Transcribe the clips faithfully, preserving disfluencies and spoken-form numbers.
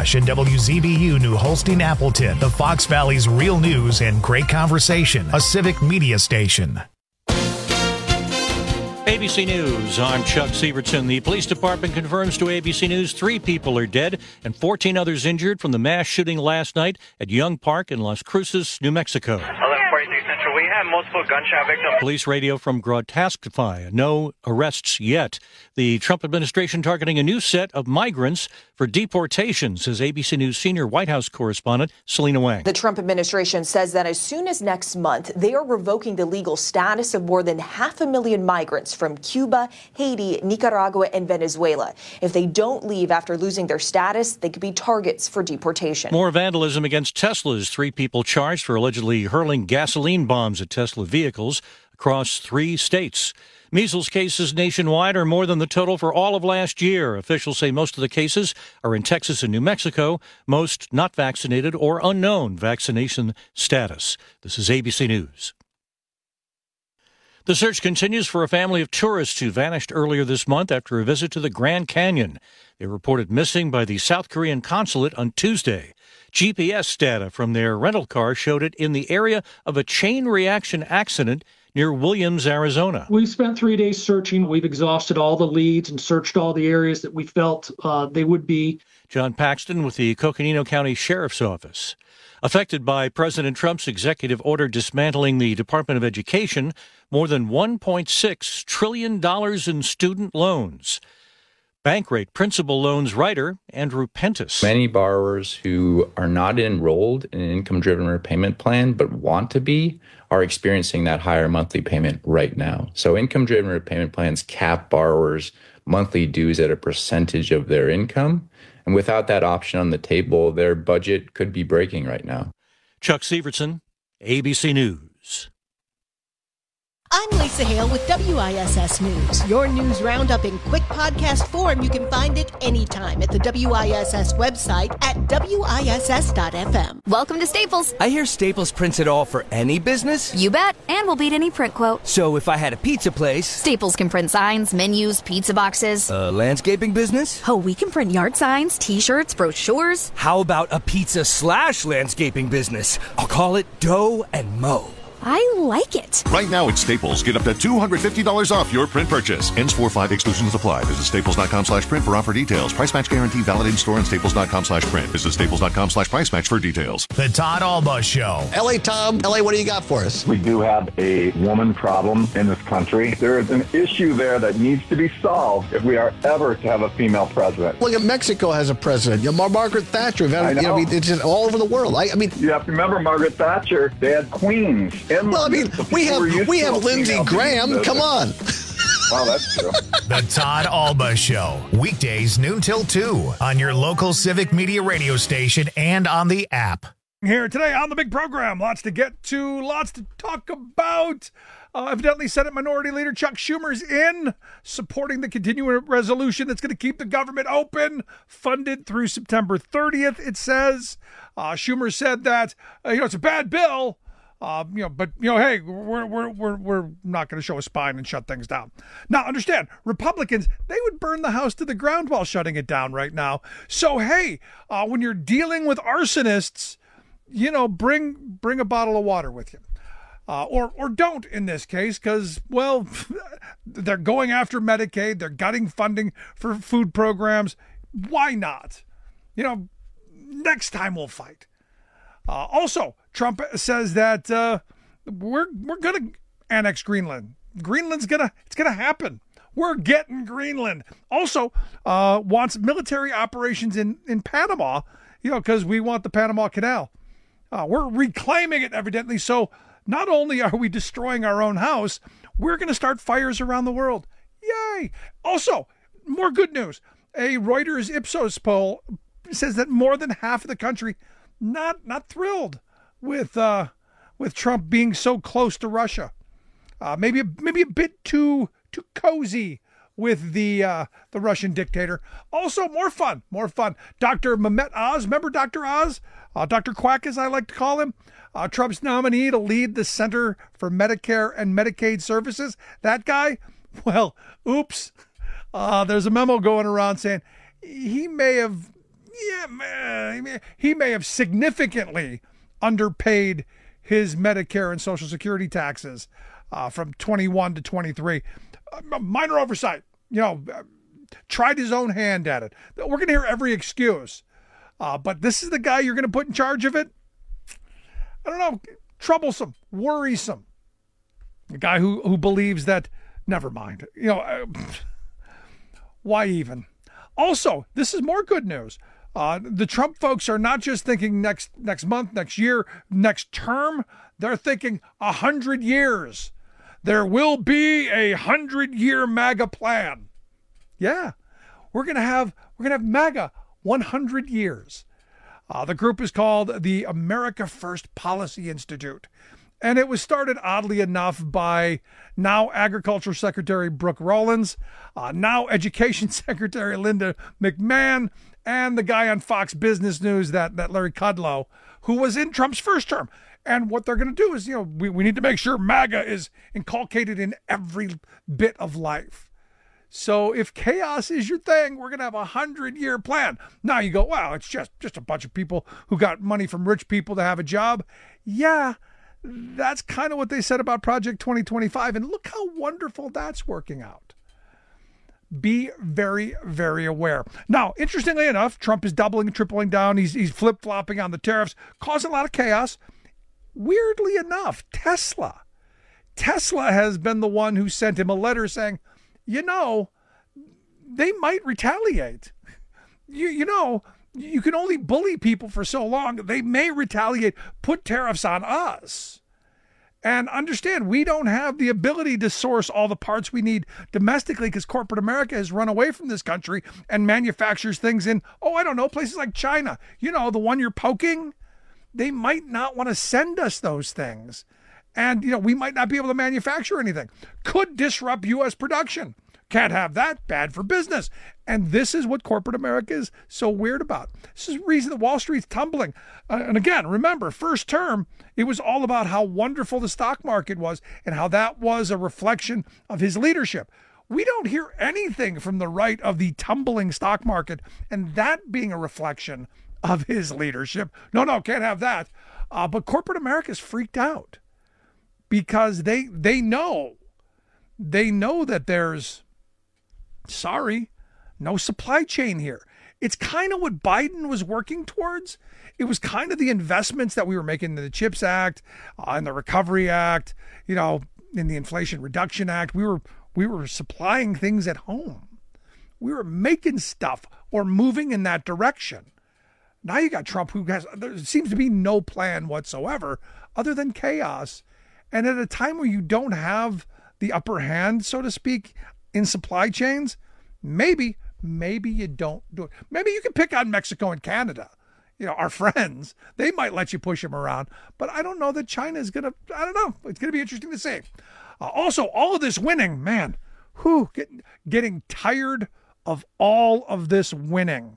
Josh and W Z B U New Holstein Appleton, the Fox Valley's real news and great conversation, a civic media station. A B C News, I'm Chuck Sievertson. The police department confirms to A B C News three people are dead and fourteen others injured from the mass shooting last night at Young Park in Las Cruces, New Mexico. eleven forty-three Central, we have multiple gunshot victims. Police radio from Grotestify. No arrests yet. The Trump administration targeting a new set of migrants for deportation, says A B C News senior White House correspondent Selena Wang. The Trump administration says that as soon as next month, they are revoking the legal status of more than half a million migrants from Cuba, Haiti, Nicaragua, and Venezuela. If they don't leave after losing their status, they could be targets for deportation. More vandalism against Teslas. Three people charged for allegedly hurling gasoline bombs at Tesla vehicles across three states. Measles cases nationwide are more than the total for all of last year. Officials say most of the cases are in Texas and New Mexico, most not vaccinated or unknown vaccination status. This is A B C News. The search continues for a family of tourists who vanished earlier this month after a visit to the Grand Canyon. They were reported missing by the South Korean consulate on Tuesday. G P S data from their rental car showed it in the area of a chain reaction accident near Williams, Arizona. We've spent three days searching. We've exhausted all the leads and searched all the areas that we felt uh, they would be. John Paxton with the Coconino County Sheriff's Office. Affected by President Trump's executive order dismantling the Department of Education, more than one point six trillion dollars in student loans. Bankrate Principal Loans writer Andrew Pentis. Many borrowers who are not enrolled in an income-driven repayment plan but want to be are experiencing that higher monthly payment right now. So income-driven repayment plans cap borrowers' monthly dues at a percentage of their income. And without that option on the table, their budget could be breaking right now. Chuck Sievertson, A B C News. I'm Lisa Hale with W I S S News. Your news roundup in quick podcast form. You can find it anytime at the W I S S website at W I S S dot F M. Welcome to Staples. I hear Staples prints it all for any business. You bet, and we'll beat any print quote. So if I had a pizza place... Staples can print signs, menus, pizza boxes. A landscaping business? Oh, we can print yard signs, t-shirts, brochures. How about a pizza slash landscaping business? I'll call it Dough and Mow. I like it. Right now at Staples, get up to two hundred fifty dollars off your print purchase. Ends four five exclusions apply. Visit staples.com slash print for offer details. Price match guarantee valid in store and staples.com slash print. Visit staples.com slash price match for details. The Todd Alba Show. L A Tom, L A, what do you got for us? We do have a woman problem in this country. There is an issue there that needs to be solved if we are ever to have a female president. Look at Mexico has a president. You know, Margaret Thatcher. Had, I know. You know, it's just all over the world. I, I mean, you have to remember Margaret Thatcher. They had queens. Well, I mean, we have we have Lindsey Graham. Come on. Wow, that's true. The Todd Alba Show. Weekdays noon till two on your local civic media radio station and on the app. Here today on the big program, lots to get to, lots to talk about. Uh, evidently, Senate Minority Leader Chuck Schumer's in, supporting the continuing resolution that's going to keep the government open, funded through September thirtieth, it says. Uh, Schumer said that, uh, you know, it's a bad bill, uh, you know, but, you know, hey, we're, we're, we're, we're not going to show a spine and shut things down. Now, understand, Republicans, they would burn the House to the ground while shutting it down right now. So, hey, uh, when you're dealing with arsonists, you know, bring bring a bottle of water with you. Uh, or or don't in this case, because, well, they're going after Medicaid. They're gutting funding for food programs. Why not? You know, next time we'll fight. Uh, also, Trump says that uh, we're we're going to annex Greenland. Greenland's going to, it's going to happen. We're getting Greenland. Also, uh, wants military operations in, in Panama, you know, because we want the Panama Canal. Uh, we're reclaiming it, evidently. So not only are we destroying our own house, we're going to start fires around the world. Yay! Also, more good news. A Reuters Ipsos poll says that more than half of the country not not thrilled with uh, with Trump being so close to Russia. Uh, maybe maybe a bit too too cozy with the uh, the Russian dictator. Also, more fun, more fun. Doctor Mehmet Oz, remember Doctor Oz? Uh, Doctor Quack, as I like to call him. Uh, Trump's nominee to lead the Center for Medicare and Medicaid Services. That guy, well, oops. Uh, there's a memo going around saying he may have yeah, man, he may have significantly underpaid his Medicare and Social Security taxes uh, from twenty-one to twenty-three. Uh, minor oversight, you know, tried his own hand at it. We're going to hear every excuse. Uh, but this is the guy you're going to put in charge of it? I don't know. Troublesome, worrisome. The guy who, who believes that, never mind. You know, uh, why even? Also, this is more good news. Uh, the Trump folks are not just thinking next next month, next year, next term. They're thinking a hundred years. There will be a hundred-year MAGA plan. Yeah, we're gonna have we're gonna have MAGA one hundred years. Uh, the group is called the America First Policy Institute, and it was started oddly enough by now Agriculture Secretary Brooke Rollins, uh, now Education Secretary Linda McMahon, and the guy on Fox Business News, that, that Larry Kudlow, who was in Trump's first term. And what they're going to do is, you know, we, we need to make sure MAGA is inculcated in every bit of life. So if chaos is your thing, we're going to have a hundred-year plan. Now you go, wow, it's just, just a bunch of people who got money from rich people to have a job. Yeah, that's kind of what they said about Project twenty twenty-five. And look how wonderful that's working out. Be very, very aware. Now, interestingly enough, Trump is doubling and tripling down. He's, he's flip-flopping on the tariffs, causing a lot of chaos. Weirdly enough, Tesla. Tesla has been the one who sent him a letter saying, you know, they might retaliate. You, you know, you can only bully people for so long. They may retaliate, put tariffs on us. And understand, we don't have the ability to source all the parts we need domestically because corporate America has run away from this country and manufactures things in, oh, I don't know, places like China. You know, the one you're poking, they might not want to send us those things. And, you know, we might not be able to manufacture anything. Could disrupt U S production. Can't have that. Bad for business. And this is what corporate America is so weird about. This is the reason that Wall Street's tumbling. Uh, and again, remember, first term, it was all about how wonderful the stock market was and how that was a reflection of his leadership. We don't hear anything from the right of the tumbling stock market and that being a reflection of his leadership. No, no, can't have that. Uh, but corporate America is freaked out because they they know, they know that there's, sorry, no supply chain here. It's kind of what Biden was working towards. It was kind of the investments that we were making in the CHIPS Act, uh, in the Recovery Act, you know, in the Inflation Reduction Act. We were we were supplying things at home. We were making stuff or moving in that direction. Now you got Trump, who has, there seems to be no plan whatsoever other than chaos. And at a time where you don't have the upper hand, so to speak, in supply chains, maybe, maybe you don't do it. Maybe you can pick on Mexico and Canada, you know, our friends. They might let you push them around. But I don't know that China is going to, I don't know. It's going to be interesting to see. Uh, also, all of this winning, man, whew, getting, getting tired of all of this winning.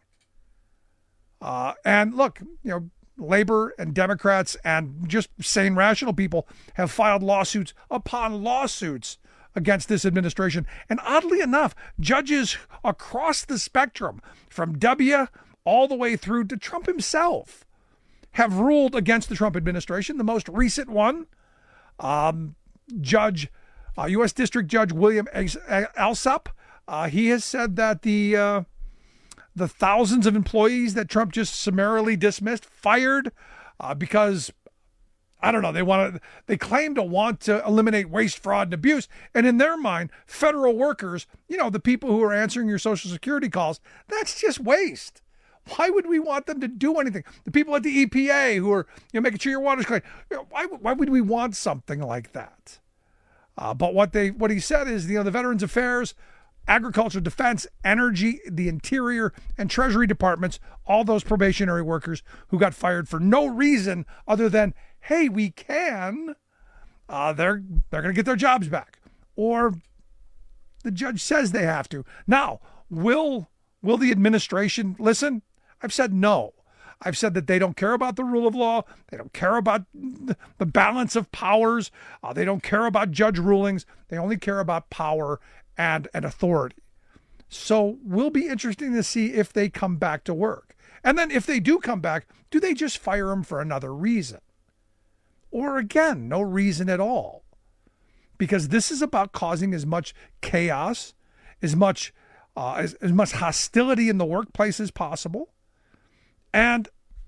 Uh, and look, you know, Labor and Democrats and just sane, rational people have filed lawsuits upon lawsuits against this administration. And oddly enough, judges across the spectrum, from W all the way through to Trump himself, have ruled against the Trump administration. The most recent one, um, Judge, uh, U S District Judge William Alsup, uh, he has said that the uh, the thousands of employees that Trump just summarily dismissed, fired, uh, because, I don't know, they want to, they claim to want to eliminate waste, fraud, and abuse. And in their mind, federal workers, you know, the people who are answering your Social Security calls, that's just waste. Why would we want them to do anything? The people at the E P A who are, you know, making sure your water's clean, you know, why, why would we want something like that? Uh, but what they, what he said is, you know, the Veterans Affairs, Agriculture, Defense, Energy, the Interior, and Treasury departments, all those probationary workers who got fired for no reason other than, hey, we can, uh, they're they're going to get their jobs back. Or the judge says they have to. Now, will will the administration listen? I've said no. I've said that they don't care about the rule of law. They don't care about the balance of powers. Uh, they don't care about judge rulings. They only care about power and, and authority. So we'll be interesting to see if they come back to work. And then if they do come back, do they just fire them for another reason? Or again, no reason at all? Because this is about causing as much chaos, as much uh, as, as much hostility in the workplace as possible. And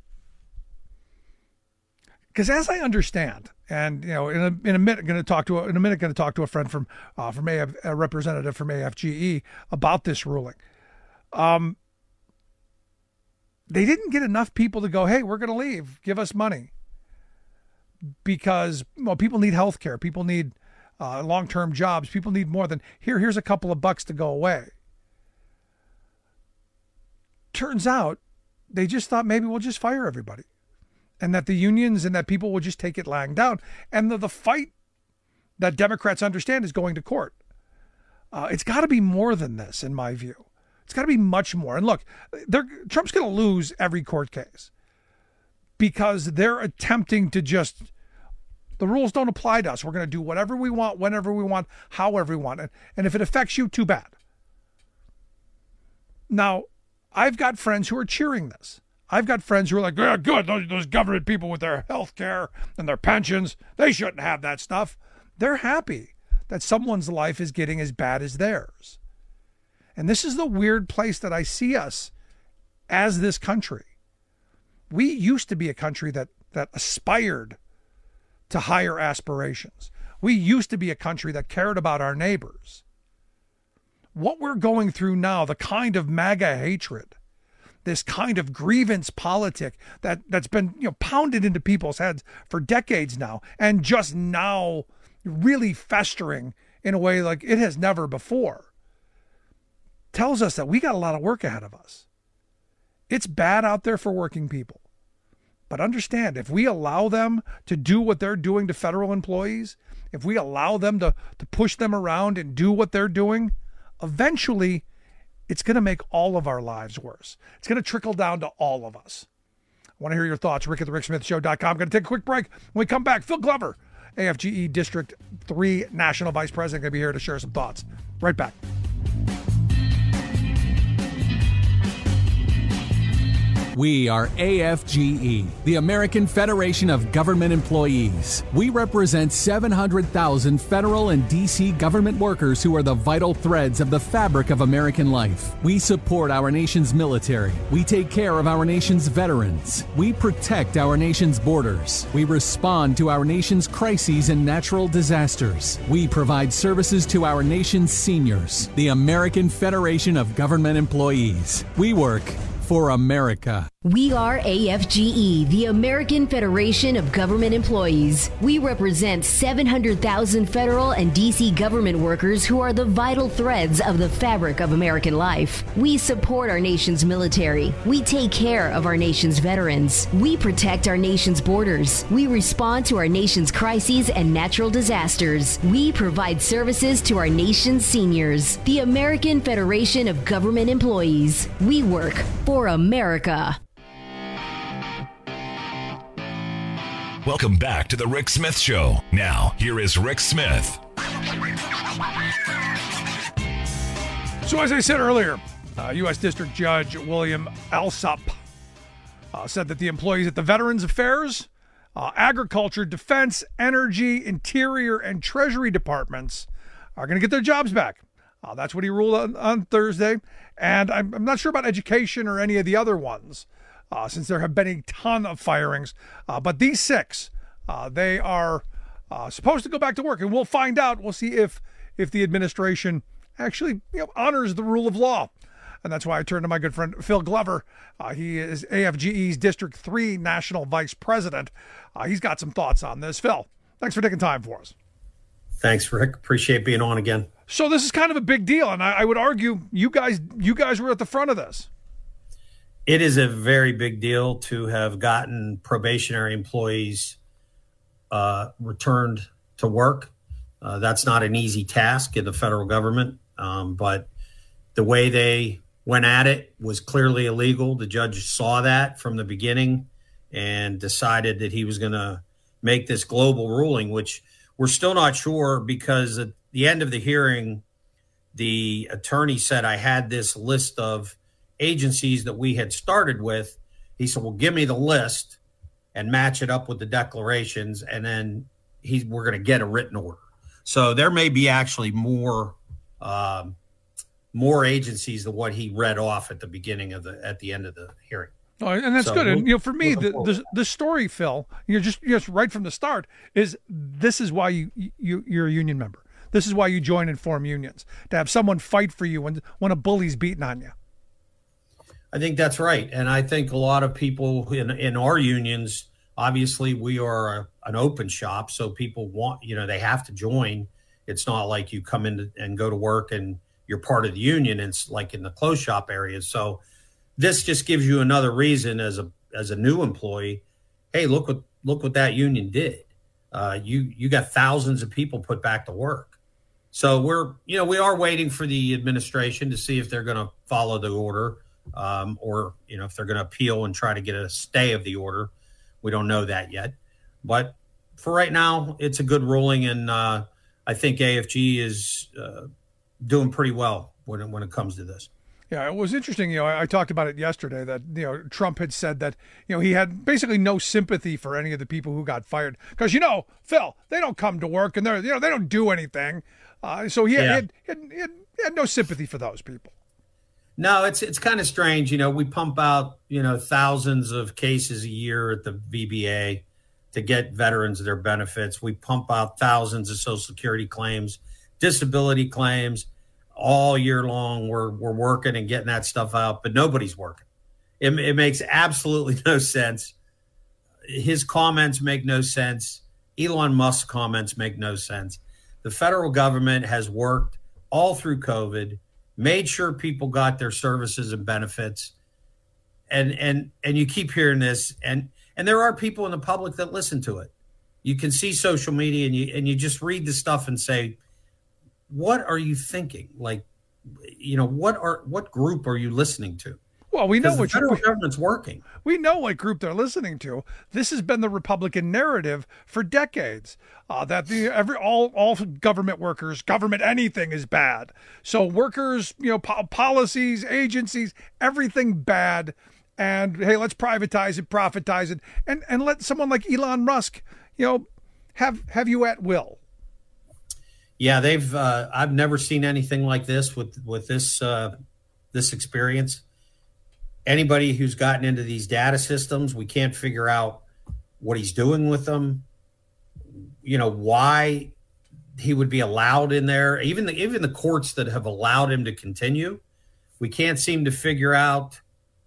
because as I understand, and you know, in a, in a minute, going to talk to a, in a minute, going to talk to a friend from uh, from A F, a representative from A F G E about this ruling. Um, they didn't get enough people to go, hey, we're going to leave, give us money, because well, people need health care, people need uh, long-term jobs, people need more than here. Here's a couple of bucks to go away. Turns out, they just thought maybe we'll just fire everybody. And that the unions and that people will just take it lying down. And the, the fight that Democrats understand is going to court. Uh, it's got to be more than this, in my view. It's got to be much more. And look, Trump's going to lose every court case because they're attempting to just, the rules don't apply to us. We're going to do whatever we want, whenever we want, however we want. And, and if it affects you, too bad. Now, I've got friends who are cheering this. I've got friends who are like, yeah, good, those, those government people with their health care and their pensions, they shouldn't have that stuff. They're happy that someone's life is getting as bad as theirs. And this is the weird place that I see us as this country. We used to be a country that, that aspired to higher aspirations. We used to be a country that cared about our neighbors. What we're going through now, the kind of MAGA hatred, this kind of grievance politic that, that's been, you know, pounded into people's heads for decades now, and just now really festering in a way like it has never before, tells us that we got a lot of work ahead of us. It's bad out there for working people. But understand, if we allow them to do what they're doing to federal employees, if we allow them to, to push them around and do what they're doing, eventually it's going to make all of our lives worse. It's going to trickle down to all of us. I want to hear your thoughts. Rick at the Rick Smith Show dot com. I'm going to take a quick break. When we come back, Phil Glover, A F G E District three National Vice President, going to be here to share some thoughts. Right back. We are A F G E, the American Federation of Government Employees. We represent seven hundred thousand federal and D C government workers who are the vital threads of the fabric of American life. We support our nation's military. We take care of our nation's veterans. We protect our nation's borders. We respond to our nation's crises and natural disasters. We provide services to our nation's seniors. The American Federation of Government Employees. We work for America. We are A F G E, the American Federation of Government Employees. We represent seven hundred thousand federal and D C government workers who are the vital threads of the fabric of American life. We support our nation's military. We take care of our nation's veterans. We protect our nation's borders. We respond to our nation's crises and natural disasters. We provide services to our nation's seniors. The American Federation of Government Employees. We work for America. Welcome back to the Rick Smith Show. Now, here is Rick Smith. So as I said earlier, uh, U S District Judge William Alsup uh, said that the employees at the Veterans Affairs, uh, Agriculture, Defense, Energy, Interior, and Treasury departments are going to get their jobs back. Uh, that's what he ruled on, on Thursday. And I'm, I'm not sure about education or any of the other ones, uh, since there have been a ton of firings. Uh, but these six, uh, they are uh, supposed to go back to work. And we'll find out. We'll see if if the administration actually you know, honors the rule of law. And that's why I turned to my good friend Phil Glover. Uh, he is A F G E's District three National Vice President. Uh, he's got some thoughts on this. Phil, thanks for taking time for us. Thanks, Rick. Appreciate being on again. So this is kind of a big deal, and I, I would argue you guys you guys were at the front of this. It is a very big deal to have gotten probationary employees uh, returned to work. Uh, that's not an easy task in the federal government, um, but the way they went at it was clearly illegal. The judge saw that from the beginning and decided that he was going to make this global ruling, which we're still not sure, because at the end of the hearing, the attorney said I had this list of agencies that we had started with, He said, well, give me the list and match it up with the declarations, and then he, we're going to get a written order. So there may be actually more um, more agencies than what he read off at the beginning of the at the end of the hearing. Oh, and that's so good. And we'll, you know, for me, the, the the story, Phil, you're just just right from the start is this is why you you you're a union member. This is why you join and form unions, to have someone fight for you when when a bully's beating on you. I think that's right, and I think a lot of people in in our unions, obviously, we are a, an open shop, so people want, you know, they have to join. It's not like you come in and go to work and you're part of the union. It's like in the closed shop area. So this just gives you another reason as a as a new employee. Hey, look what look what that union did. Uh, you you got thousands of people put back to work. So we're you know we are waiting for the administration to see if they're going to follow the order, um, or you know if they're going to appeal and try to get a stay of the order. We don't know that yet, but for right now, it's a good ruling, and uh, I think A F G is uh, doing pretty well when it, when it comes to this. Yeah, it was interesting. You know, I, I talked about it yesterday that, you know, Trump had said that, you know, he had basically no sympathy for any of the people who got fired because, you know, Phil, they don't come to work and they're, you know, they don't do anything. Uh, so he had, Yeah. he, had, he, had, he, had, he had no sympathy for those people. No, it's it's kind of strange. You know, we pump out, you know, thousands of cases a year at the V B A to get veterans their benefits. We pump out thousands of Social Security claims, disability claims. All year long, we're we're working and getting that stuff out, but nobody's working. It, it makes absolutely no sense. His comments make no sense. Elon Musk's comments make no sense. The federal government has worked all through COVID, made sure people got their services and benefits, and and and you keep hearing this, and and there are people in the public that listen to it. You can see social media, and you and you just read the stuff and say, what are you thinking? Like, you know, what are what group are you listening to? Well, we know the what federal you, government's working. We know what group they're listening to. This has been the Republican narrative for decades. Uh, that the every all all government workers, government anything is bad. So workers, you know, po- policies, agencies, everything bad. And hey, let's privatize it, profitize it, and and let someone like Elon Musk, you know, have have you at will. Yeah, they've. Uh, I've never seen anything like this with with this uh, this experience. Anybody who's gotten into these data systems, we can't figure out what he's doing with them. You know, why he would be allowed in there. Even the even the courts that have allowed him to continue, we can't seem to figure out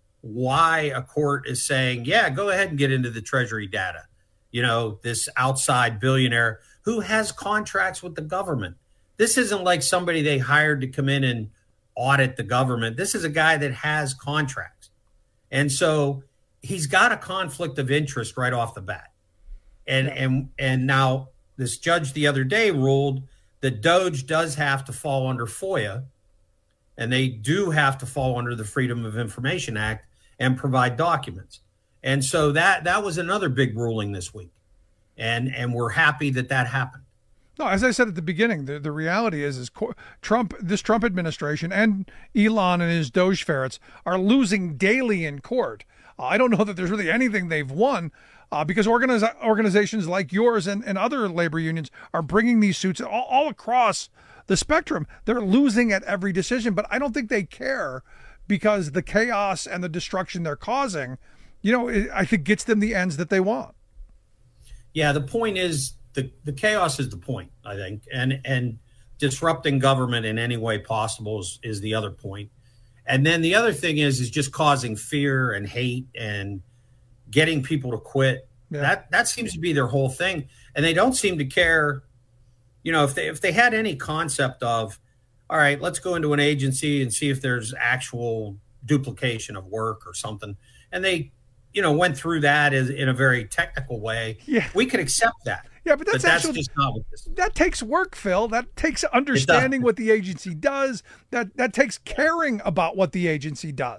why a court is saying, "Yeah, go ahead and get into the Treasury data." You know, this outside billionaire who has contracts with the government. This isn't like somebody they hired to come in and audit the government. This is a guy that has contracts. And so he's got a conflict of interest right off the bat. And and and now this judge the other day ruled that Doge does have to fall under FOIA, and they do have to fall under the Freedom of Information Act and provide documents. And so that that was another big ruling this week. And and we're happy that that happened. No, as I said at the beginning, the, the reality is, is Trump, this Trump administration and Elon and his Doge ferrets are losing daily in court. Uh, I don't know that there's really anything they've won uh, because organiz- organizations like yours and, and other labor unions are bringing these suits all, all across the spectrum. They're losing at every decision, but I don't think they care because the chaos and the destruction they're causing, you know, it, I think gets them the ends that they want. Yeah, the point is, The, the chaos is the point, I think, and and disrupting government in any way possible is, is the other point. And then the other thing is is just causing fear and hate and getting people to quit. Yeah. That that seems to be their whole thing, and they don't seem to care. You know, if they if they had any concept of, all right, let's go into an agency and see if there's actual duplication of work or something, and they, you know, went through that as, in a very technical way. Yeah, we could accept that. Yeah, but that's, but that's actually, just not what this is. That takes work, Phil. That takes understanding what the agency does. That that takes caring about what the agency does.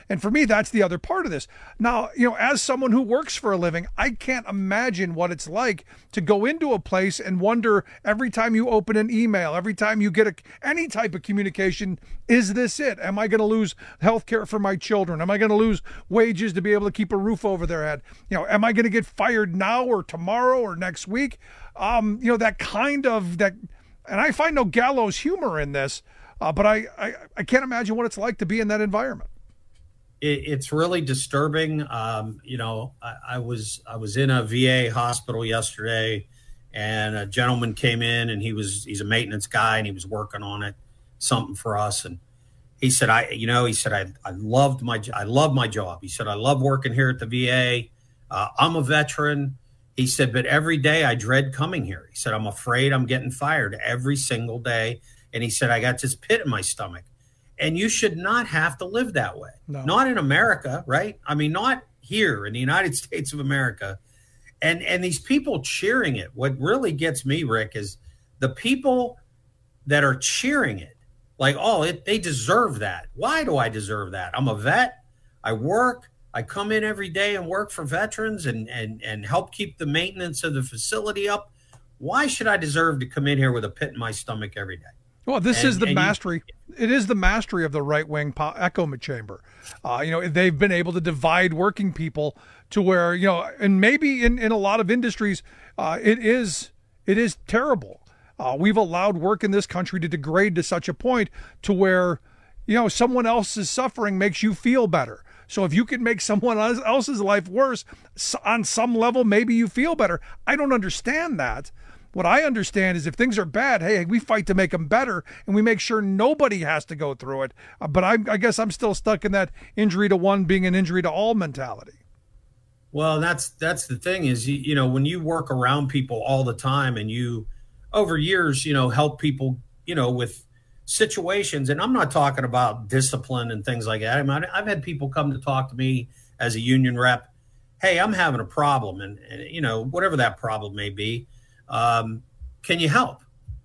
And for me, that's the other part of this. Now, you know, as someone who works for a living, I can't imagine what it's like to go into a place and wonder every time you open an email, every time you get a, any type of communication, is this it? Am I going to lose health care for my children? Am I going to lose wages to be able to keep a roof over their head? You know, am I going to get fired now or tomorrow or next week? Um, you know, that kind of that, and I find no gallows humor in this, uh, but I, I, I can't imagine what it's like to be in that environment. It, it's really disturbing. Um, you know, I, I was I was in a V A hospital yesterday, and a gentleman came in, and he was he's a maintenance guy, and he was working on it, something for us, and he said, I, you know, he said, I, I loved my, I love my job. He said, I love working here at the V A. Uh, I'm a veteran. He said, but every day I dread coming here. He said, I'm afraid I'm getting fired every single day. And he said, I got this pit in my stomach. And you should not have to live that way. No. Not in America, right? I mean, not here in the United States of America. And, and these people cheering it. What really gets me, Rick, is the people that are cheering it. Like, oh, it, they deserve that. Why do I deserve that? I'm a vet. I work. I come in every day and work for veterans and, and, and help keep the maintenance of the facility up. Why should I deserve to come in here with a pit in my stomach every day? Well, this and, is the mastery. You, it is the mastery of the right-wing po- echo chamber. Uh, you know, they've been able to divide working people to where, you know, and maybe in, in a lot of industries, uh, it is it is terrible. Uh, we've allowed work in this country to degrade to such a point to where, you know, someone else's suffering makes you feel better. So if you can make someone else's life worse on some level, maybe you feel better. I don't understand that. What I understand is if things are bad, hey, we fight to make them better, and we make sure nobody has to go through it. Uh, but I, I guess I'm still stuck in that injury to one being an injury to all mentality. Well, that's that's the thing is, you, you know, when you work around people all the time and you, over years, you know, help people, you know, with situations, and I'm not talking about discipline and things like that. I mean, I've had people come to talk to me as a union rep. Hey, I'm having a problem, and, and you know, whatever that problem may be, um, can you help?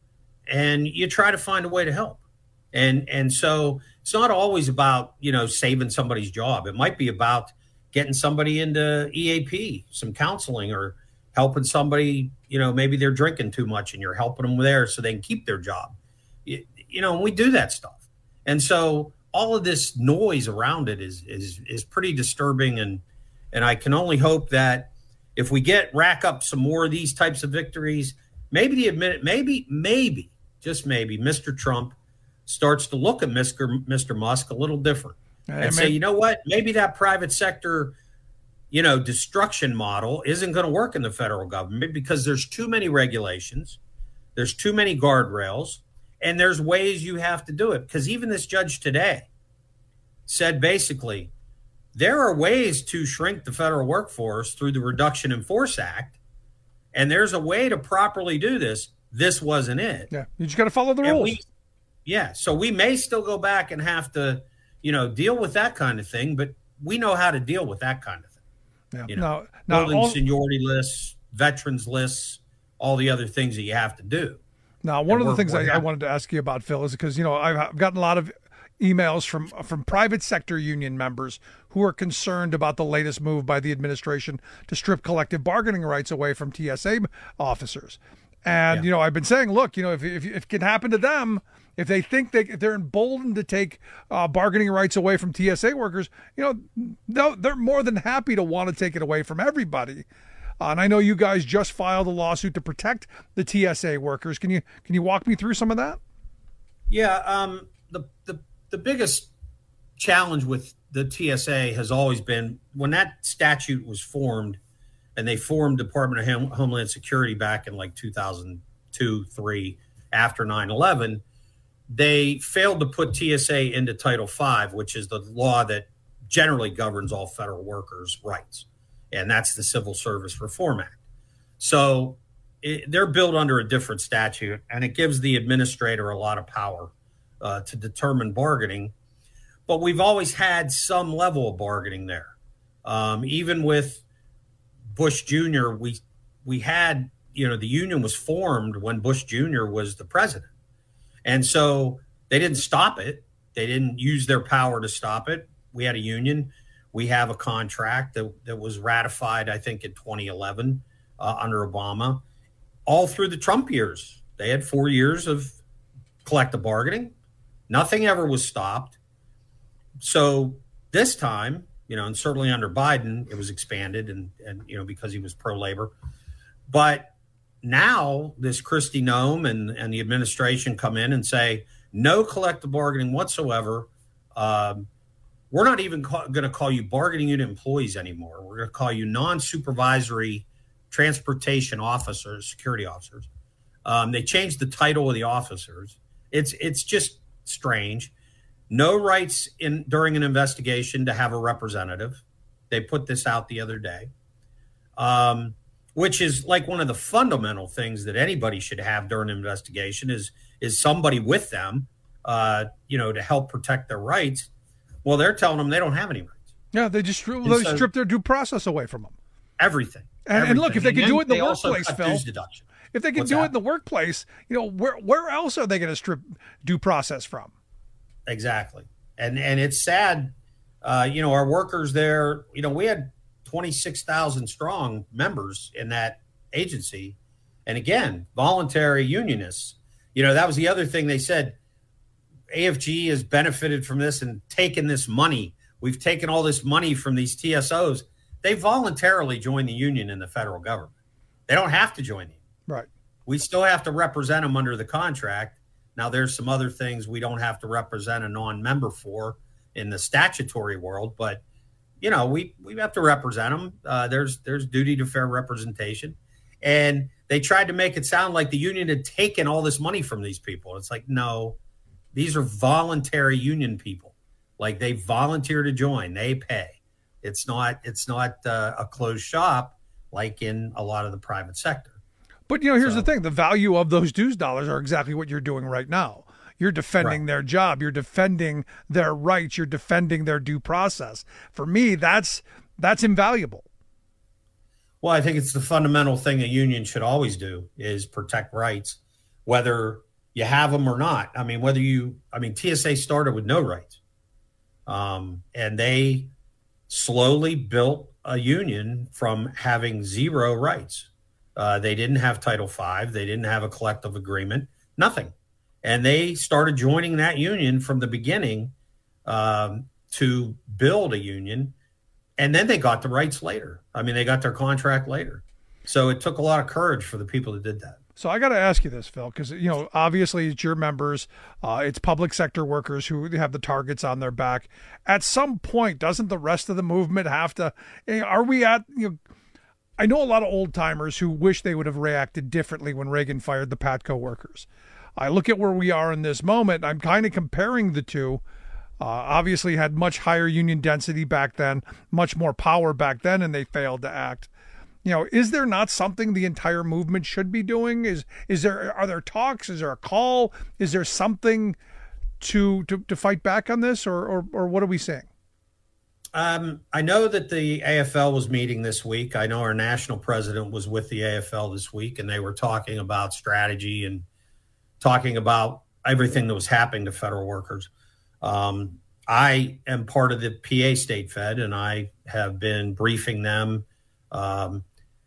And you try to find a way to help. And and so it's not always about, you know, saving somebody's job. It might be about getting somebody into E A P, some counseling, or helping somebody, you know, maybe they're drinking too much and you're helping them there so they can keep their job. You, you know, and we do that stuff. And so all of this noise around it is is is pretty disturbing. And and I can only hope that if we get rack up some more of these types of victories, maybe the admit maybe, maybe, just maybe, Mister Trump starts to look at Mister Mister Musk a little different and I say, mean, you know what, maybe that private sector, you know, destruction model isn't going to work in the federal government because there's too many regulations, there's too many guardrails, and there's ways you have to do it. Because even this judge today said basically, there are ways to shrink the federal workforce through the Reduction in Force Act, and there's a way to properly do this. This wasn't it. Yeah, you just got to follow the and rules. We, yeah, so we may still go back and have to, you know, deal with that kind of thing, but we know how to deal with that kind of thing. Yeah. You know, now, building all, seniority lists, veterans lists, all the other things that you have to do. Now, one and of the things I, I wanted to ask you about, Phil, is because, you know, I've, I've gotten a lot of emails from from private sector union members who are concerned about the latest move by the administration to strip collective bargaining rights away from T S A officers. And, yeah. you know, I've been saying, look, you know, if, if, if it can happen to them, if they think they, if they're emboldened to take uh, bargaining rights away from T S A workers, you know, they're, they're more than happy to want to take it away from everybody. Uh, and I know you guys just filed a lawsuit to protect the T S A workers. Can you can you walk me through some of that? Yeah, um, the the the biggest challenge with the T S A has always been when that statute was formed, and they formed Department of Hom- Homeland Security back in like two thousand two, three, after nine eleven. They failed to put T S A into Title five, which is the law that generally governs all federal workers' rights. And that's the Civil Service Reform Act. So it, they're built under a different statute, and it gives the administrator a lot of power uh, to determine bargaining. But we've always had some level of bargaining there. Um, even with Bush Junior, we we had, you know, the union was formed when Bush Junior was the president. And so they didn't stop it. They didn't use their power to stop it. we had a union. We have a contract that, that was ratified, I think, in twenty eleven uh, under Obama. All through the Trump years, they had four years of collective bargaining. Nothing ever was stopped. So this time, you know, and certainly under Biden, it was expanded and, and you know, because he was pro-labor. But now this Kristi Noem and, and the administration come in and say, no collective bargaining whatsoever. Um, we're not even ca- going to call you bargaining unit employees anymore. We're going to call you non-supervisory transportation officers, security officers. Um, they changed the title of the officers. It's it's just strange. No rights in during an investigation to have a representative. They put this out the other day, um, which is like one of the fundamental things that anybody should have during an investigation is is somebody with them, uh, you know, to help protect their rights. Well, they're telling them they don't have any rights. Yeah, they just stri- they so, strip their due process away from them. Everything. And, everything. and look, if they and can do it in the they workplace, Phil, if they can What's do that? it in the workplace, you know, where where else are they going to strip due process from? Exactly. And and it's sad. Uh, you know, our workers there, you know, we had twenty-six thousand strong members in that agency. And again, voluntary unionists. You know, that was the other thing they said. A F G has benefited from this and taken this money. We've taken all this money from these T S Os. They voluntarily joined the union in the federal government. They don't have to join the union. Right. We still have to represent them under the contract. Now, there's some other things we don't have to represent a non-member for in the statutory world, but you know, we we have to represent them. Uh, there's there's duty to fair representation, and they tried to make it sound like the union had taken all this money from these people. It's like, no, these are voluntary union people. Like they volunteer to join, they pay. It's not it's not uh, a closed shop like in a lot of the private sector. But, you know, here's So- the thing. The value of those dues dollars are exactly what you're doing right now. You're defending Right. their job. You're defending their rights. You're defending their due process. For me, that's that's invaluable. Well, I think it's the fundamental thing a union should always do is protect rights, whether you have them or not. I mean, whether you, I mean, T S A started with no rights. Um, and they slowly built a union from having zero rights. Uh, they didn't have Title five. They didn't have a collective agreement, nothing. And they started joining that union from the beginning um, to build a union. And then they got the rights later. I mean, they got their contract later. So it took a lot of courage for the people that did that. So I got to ask you this, Phil, because, you know, obviously it's your members, uh, it's public sector workers who have the targets on their back. At some point, doesn't the rest of the movement have to, you know, are we at, you know, I know a lot of old timers who wish they would have reacted differently when Reagan fired the Patco workers. I look at where we are in this moment. I'm kind of comparing the two. Uh, obviously had much higher union density back then, much more power back then, and they failed to act. You know, is there not something the entire movement should be doing? Is is there are there talks? Is there a call? Is there something to to, to fight back on this, or, or or what are we saying? Um, I know that the A F L was meeting this week. I know our national president was with the A F L this week, and they were talking about strategy and talking about everything that was happening to federal workers. Um, I am part of the P A State Fed, and I have been briefing them um,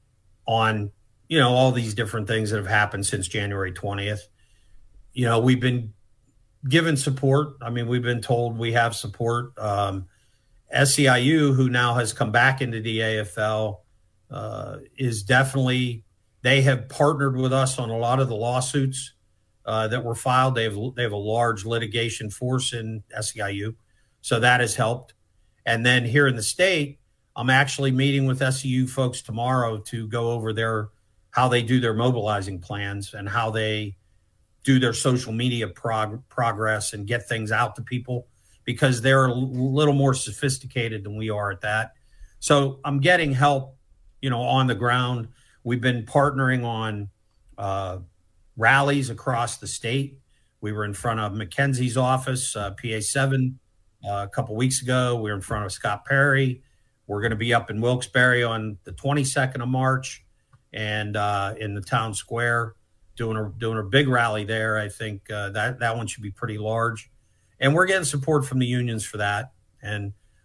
on, you know, all these different things that have happened since January twentieth. You know, we've been given support. I mean, we've been told we have support. Um, S E I U, who now has come back into the A F L, uh, is definitely, they have partnered with us on a lot of the lawsuits uh, that were filed. They have, they have a large litigation force in S E I U. So that has helped. And then here in the state, I'm actually meeting with S E U folks tomorrow to go over their, how they do their mobilizing plans and how they do their social media prog- progress and get things out to people, because they're a little more sophisticated than we are at that. So I'm getting help, you know, on the ground. We've been partnering on uh, rallies across the state. We were in front of McKenzie's office, uh, P A seven, uh, a couple weeks ago. We were in front of Scott Perry. We're going to be up in Wilkes-Barre on the twenty-second of March and uh, in the town square doing a, doing a big rally there. I think uh, that, that one should be pretty large. And we're getting support from the unions for that. And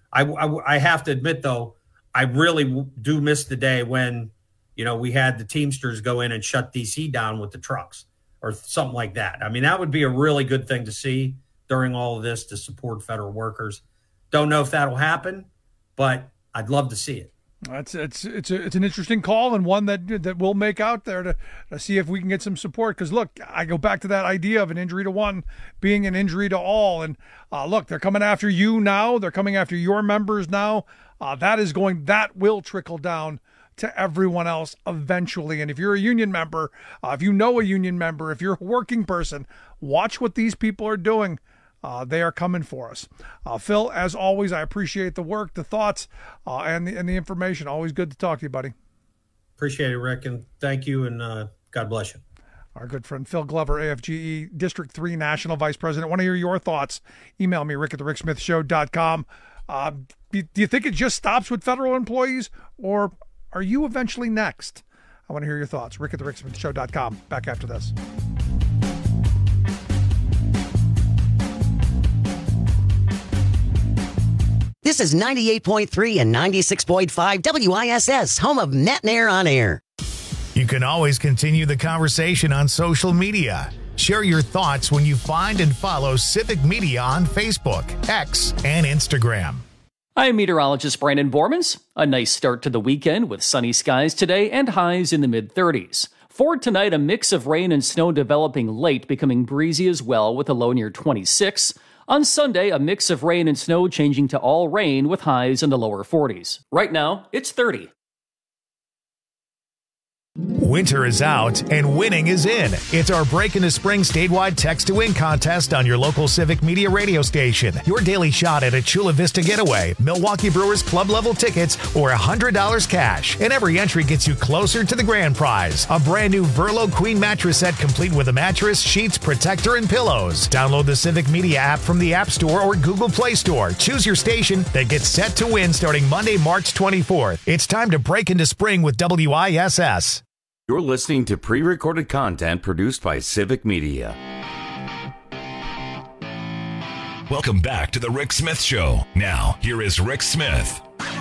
I, I, I have to admit, though, I really do miss the day when, you know, we had the Teamsters go in and shut D C down with the trucks or something like that. I mean, that would be a really good thing to see during all of this to support federal workers. Don't know if that'll happen, but I'd love to see it. It's it's it's a, it's an interesting call, and one that that we'll make out there to, to see if we can get some support. Because look, I go back to that idea of an injury to one being an injury to all. And uh, look, they're coming after you now. They're coming after your members now. Uh, that is going. That will trickle down to everyone else eventually. And if you're a union member, uh, if you know a union member, if you're a working person, watch what these people are doing. Uh, they are coming for us. Uh, Phil, as always, I appreciate the work, the thoughts, uh, and the and the information. Always good to talk to you, buddy. Appreciate it, Rick, and thank you, and uh, God bless you. Our good friend Phil Glover, A F G E District three National Vice President. Want to hear your thoughts? Email me, rick at the rick smith show dot com. Uh, do, do you think it just stops with federal employees, or are you eventually next? I want to hear your thoughts. rick at the rick smith show dot com. Back after this. This is ninety-eight point three and ninety-six point five W I S S, home of Net and Air on Air. You can always continue the conversation on social media. Share your thoughts when you find and follow Civic Media on Facebook, X, and Instagram. I'm meteorologist Brandon Bormans. A nice start to the weekend with sunny skies today and highs in the mid-thirties. For tonight, a mix of rain and snow developing late, becoming breezy as well with a low near twenty-six. On Sunday, a mix of rain and snow changing to all rain with highs in the lower forties. Right now, it's thirty. Winter is out and winning is in. It's our Break into Spring statewide text to win contest on your local Civic Media radio station. Your daily shot at a Chula Vista getaway, Milwaukee Brewers club level tickets, or one hundred dollars cash. And every entry gets you closer to the grand prize. A brand new Verlo Queen mattress set complete with a mattress, sheets, protector, and pillows. Download the Civic Media app from the App Store or Google Play Store. Choose your station that gets set to win starting Monday, March twenty-fourth. It's time to break into spring with W I S S. You're listening to pre-recorded content produced by Civic Media. Welcome back to the Rick Smith Show. Now, here is Rick Smith.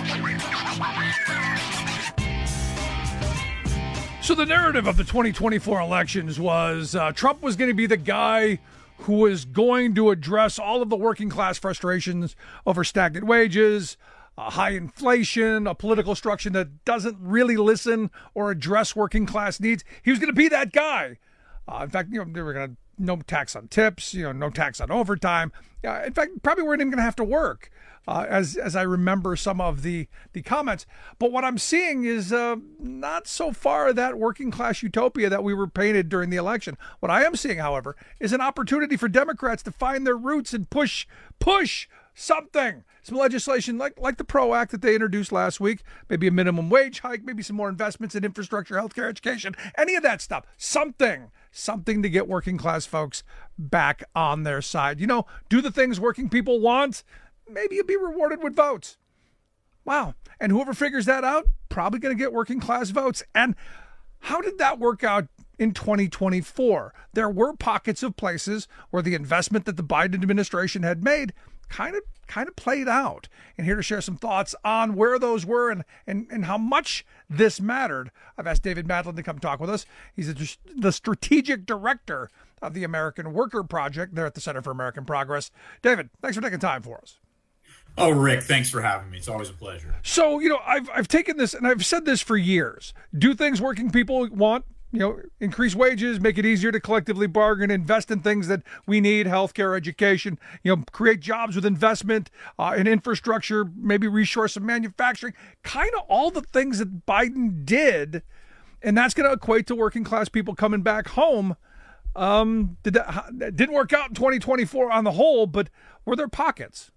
So the narrative of the twenty twenty-four elections was uh, Trump was going to be the guy who was going to address all of the working class frustrations over stagnant wages, Uh, high inflation, a political structure that doesn't really listen or address working class needs. He was going to be that guy. Uh, in fact, you know, they were going to no tax on tips, you know, no tax on overtime. Uh, in fact, probably weren't even going to have to work, uh, as as I remember some of the the comments. But what I'm seeing is uh, not so far that working class utopia that we were painted during the election. What I am seeing, however, is an opportunity for Democrats to find their roots and push push. something, some legislation like like the PRO Act that they introduced last week, maybe a minimum wage hike, maybe some more investments in infrastructure, healthcare, education, any of that stuff. Something, something to get working class folks back on their side. You know, do the things working people want, maybe you'll be rewarded with votes. Wow. And whoever figures that out, probably going to get working class votes. And how did that work out in twenty twenty-four? There were pockets of places where the investment that the Biden administration had made kind of kind of played out. And here to share some thoughts on where those were and, and, and how much this mattered, I've asked David Madeline to come talk with us. He's a, the strategic director of the American Worker Project there at the Center for American Progress. David, thanks for taking time for us. Oh, Rick, thanks for having me. It's always a pleasure. So, you know, I've I've taken this, and I've said this for years. Do things working people want. You know, increase wages, make it easier to collectively bargain, invest in things that we need, healthcare, education, you know, create jobs with investment uh, in infrastructure, maybe reshore some manufacturing, kind of all the things that Biden did. And that's going to equate to working class people coming back home. Um, did that, that didn't work out in twenty twenty-four on the whole, but were there pockets?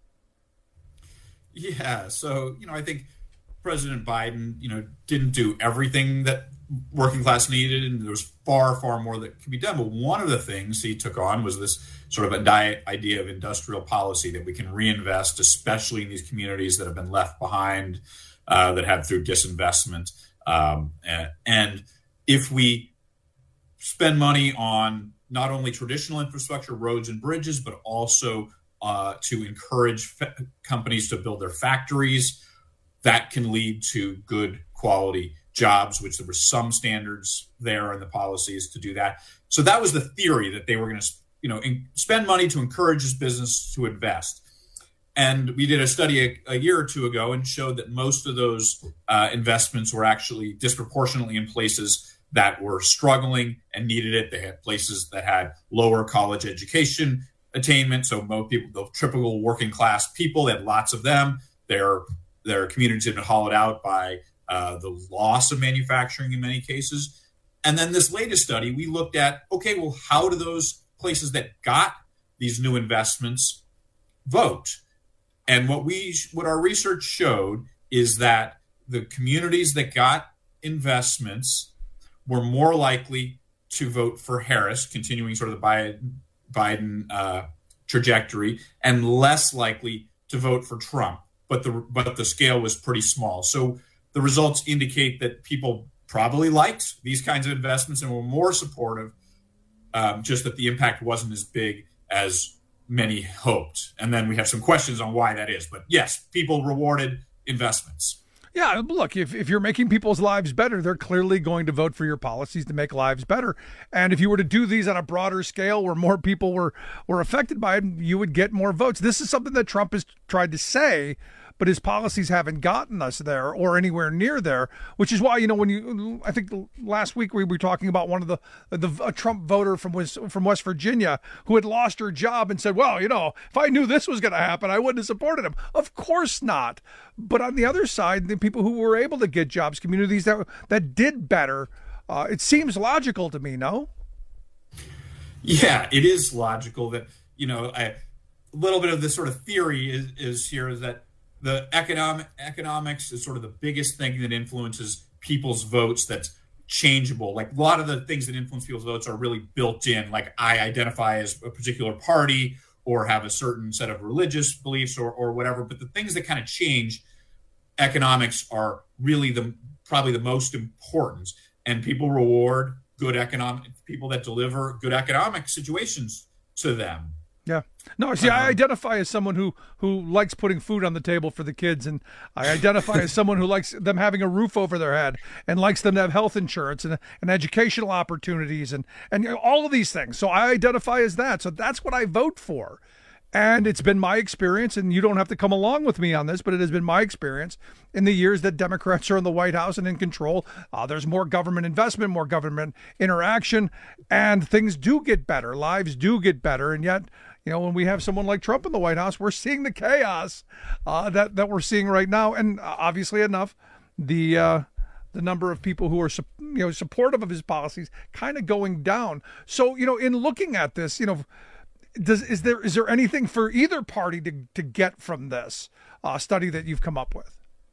Yeah. So, you know, I think President Biden, you know, didn't do everything that working class needed, and there was far, far more that could be done. But one of the things he took on was this sort of a diet idea of industrial policy that we can reinvest, especially in these communities that have been left behind, uh, that have through disinvestment. Um, and, and if we spend money on not only traditional infrastructure, roads and bridges, but also uh, to encourage fa- companies to build their factories. That can lead to good quality jobs, which there were some standards there in the policies to do that. So that was the theory, that they were going to, you know, in, spend money to encourage this business to invest. And we did a study a, a year or two ago and showed that most of those uh, investments were actually disproportionately in places that were struggling and needed it. They had places that had lower college education attainment. So most people, the typical working class people, they had lots of them. Their, their communities had been hollowed out by uh, the loss of manufacturing in many cases. And then this latest study, we looked at, okay, well, how do those places that got these new investments vote? And what we, what our research showed is that the communities that got investments were more likely to vote for Harris, continuing sort of the Biden, Biden uh, trajectory, and less likely to vote for Trump. But the but the scale was pretty small. So the results indicate that people probably liked these kinds of investments and were more supportive, um, just that the impact wasn't as big as many hoped. And then we have some questions on why that is. But yes, people rewarded investments. Yeah, look, if, if you're making people's lives better, they're clearly going to vote for your policies to make lives better. And if you were to do these on a broader scale where more people were, were affected by it, you would get more votes. This is something that Trump has tried to say, but his policies haven't gotten us there or anywhere near there, which is why, you know, when you, I think last week we were talking about one of the, the a Trump voter from West, from West Virginia who had lost her job and said, well, you know, if I knew this was going to happen, I wouldn't have supported him. Of course not. But on the other side, the people who were able to get jobs, communities that, that did better, uh, it seems logical to me, no? Yeah, it is logical that, you know, I, a little bit of this sort of theory is, is here is that the economic economics is sort of the biggest thing that influences people's votes that's changeable. Like a lot of the things that influence people's votes are really built in. Like I identify as a particular party or have a certain set of religious beliefs or, or whatever. But the things that kind of change economics are really the probably the most important. And people reward good economic people that deliver good economic situations to them. Yeah. No, see, I identify as someone who, who likes putting food on the table for the kids, and I identify as someone who likes them having a roof over their head and likes them to have health insurance and, and educational opportunities and, and you know, all of these things. So I identify as that. So that's what I vote for. And it's been my experience, and you don't have to come along with me on this, but it has been my experience in the years that Democrats are in the White House and in control. Uh, there's more government investment, more government interaction, and things do get better. Lives do get better. And yet, you know, when we have someone like Trump in the White House, we're seeing the chaos uh, that, that we're seeing right now. And obviously enough, the uh, the number of people who are, you know, supportive of his policies kind of going down. So, you know, in looking at this, you know, Does is there is there anything for either party to, to get from this uh, study that you've come up with?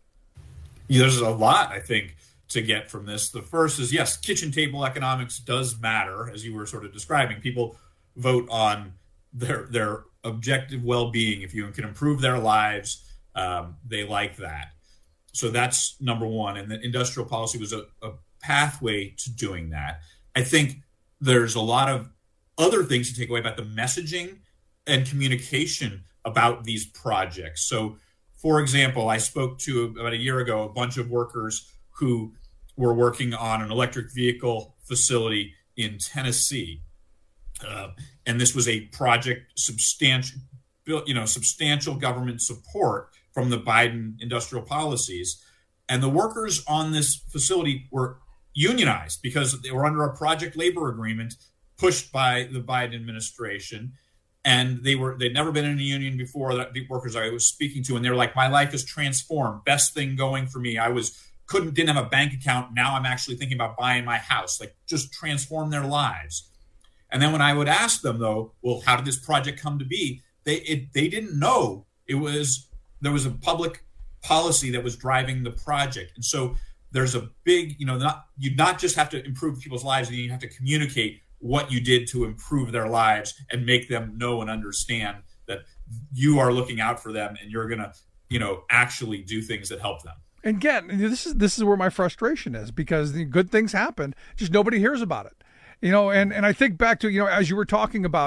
Yeah, there's a lot, I think, to get from this. The first is, yes, kitchen table economics does matter, as you were sort of describing. People vote on their their objective well-being. If you can improve their lives, um, they like that. So that's number one. And the industrial policy was a, a pathway to doing that. I think there's a lot of other things to take away about the messaging and communication about these projects. So, for example, I spoke to about a year ago a bunch of workers who were working on an electric vehicle facility in Tennessee, uh, and this was a project substantial, you know, substantial government support from the Biden industrial policies, and the workers on this facility were unionized because they were under a project labor agreement pushed by the Biden administration. And they were, they'd never been in a union before, that the workers I was speaking to. And they're like, my life is transformed. Best thing going for me. I was, couldn't, didn't have a bank account. Now I'm actually thinking about buying my house, like just transform their lives. And then when I would ask them though, well, how did this project come to be? They, it, they didn't know it was, there was a public policy that was driving the project. And so there's a big, you know, not, you not just have to improve people's lives, you have to communicate what you did to improve their lives and make them know and understand that you are looking out for them and you're going to, you know, actually do things that help them. And again, this is this is where my frustration is, because the good things happen, just nobody hears about it. You know, and, and I think back to, you know, as you were talking about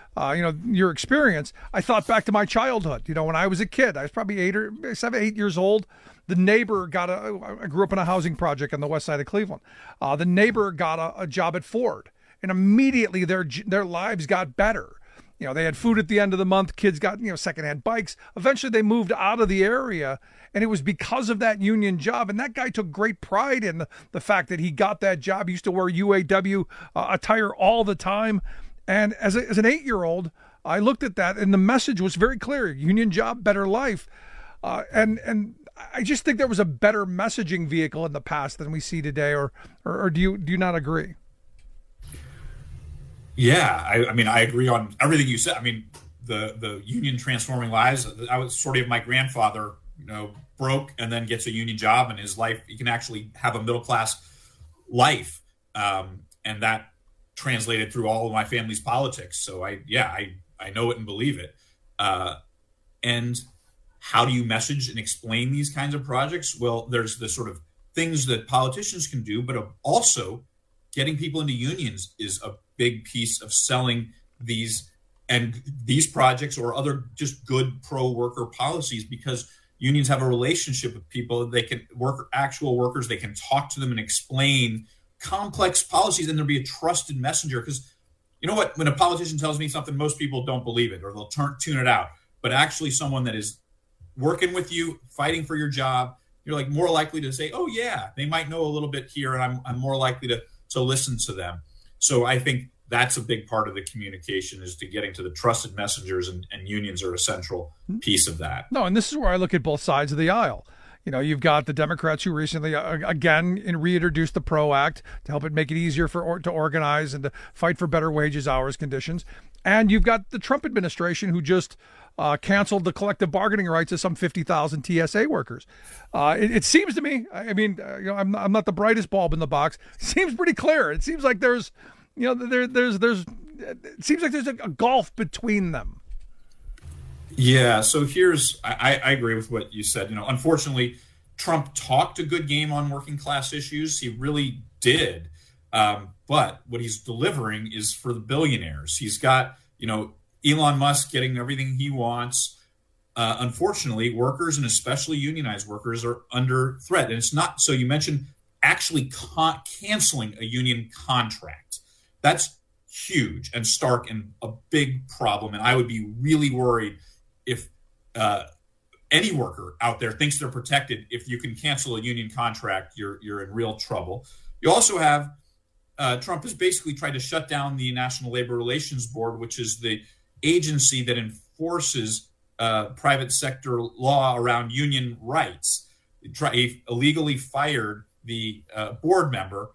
uh, you know, your experience, I thought back to my childhood. You know, when I was a kid, I was probably eight or seven, eight years old. The neighbor got a, I grew up in a housing project on the west side of Cleveland. Uh, the neighbor got a, a job at Ford, and immediately their their lives got better. You know, they had food at the end of the month. Kids got, you know, secondhand bikes. Eventually they moved out of the area, and it was because of that union job. And that guy took great pride in the, the fact that he got that job. He used to wear U A W uh, attire all the time. And as, a, as an eight-year-old, I looked at that, and the message was very clear: union job, better life. Uh, and and I just think there was a better messaging vehicle in the past than we see today. Or or, or do you do you not agree? Yeah, I, I mean, I agree on everything you said. I mean, the the union transforming lives. I was sort of my grandfather, you know, broke and then gets a union job, and his life, he can actually have a middle class life, um, and that translated through all of my family's politics. So I, yeah, I I know it and believe it. Uh, and how do you message and explain these kinds of projects? Well, there's the sort of things that politicians can do, but also getting people into unions is a big piece of selling these and these projects or other just good pro-worker policies, because unions have a relationship with people. They can work, actual workers, they can talk to them and explain complex policies, and there'll be a trusted messenger. Because you know what, when a politician tells me something, most people don't believe it, or they'll turn tune it out. But actually someone that is working with you, fighting for your job, you're like more likely to say, oh yeah, they might know a little bit here, and I'm I'm more likely to to listen to them. So I think that's a big part of the communication, is to getting to the trusted messengers, and, and unions are a central piece of that. No, and this is where I look at both sides of the aisle. You know, you've got the Democrats who recently, uh, again, reintroduced the PRO Act to help it make it easier for or, to organize and to fight for better wages, hours, conditions. And you've got the Trump administration who just uh, canceled the collective bargaining rights of some fifty thousand T S A workers. Uh, it, it seems to me, I mean, uh, you know, I'm, I'm not the brightest bulb in the box. It seems pretty clear. It seems like there's, you know, there, there's, there's, it seems like there's a, a gulf between them. Yeah. So here's, I, I agree with what you said. You know, unfortunately, Trump talked a good game on working class issues. He really did. Um, but what he's delivering is for the billionaires. He's got, you know, Elon Musk getting everything he wants. Uh, unfortunately, workers, and especially unionized workers, are under threat. And it's not, so you mentioned actually con- canceling a union contract. That's huge and stark and a big problem. And I would be really worried if uh, any worker out there thinks they're protected. If you can cancel a union contract, you're you're in real trouble. You also have, uh, Trump has basically tried to shut down the National Labor Relations Board, which is the agency that enforces uh, private sector law around union rights. He illegally fired the uh, board member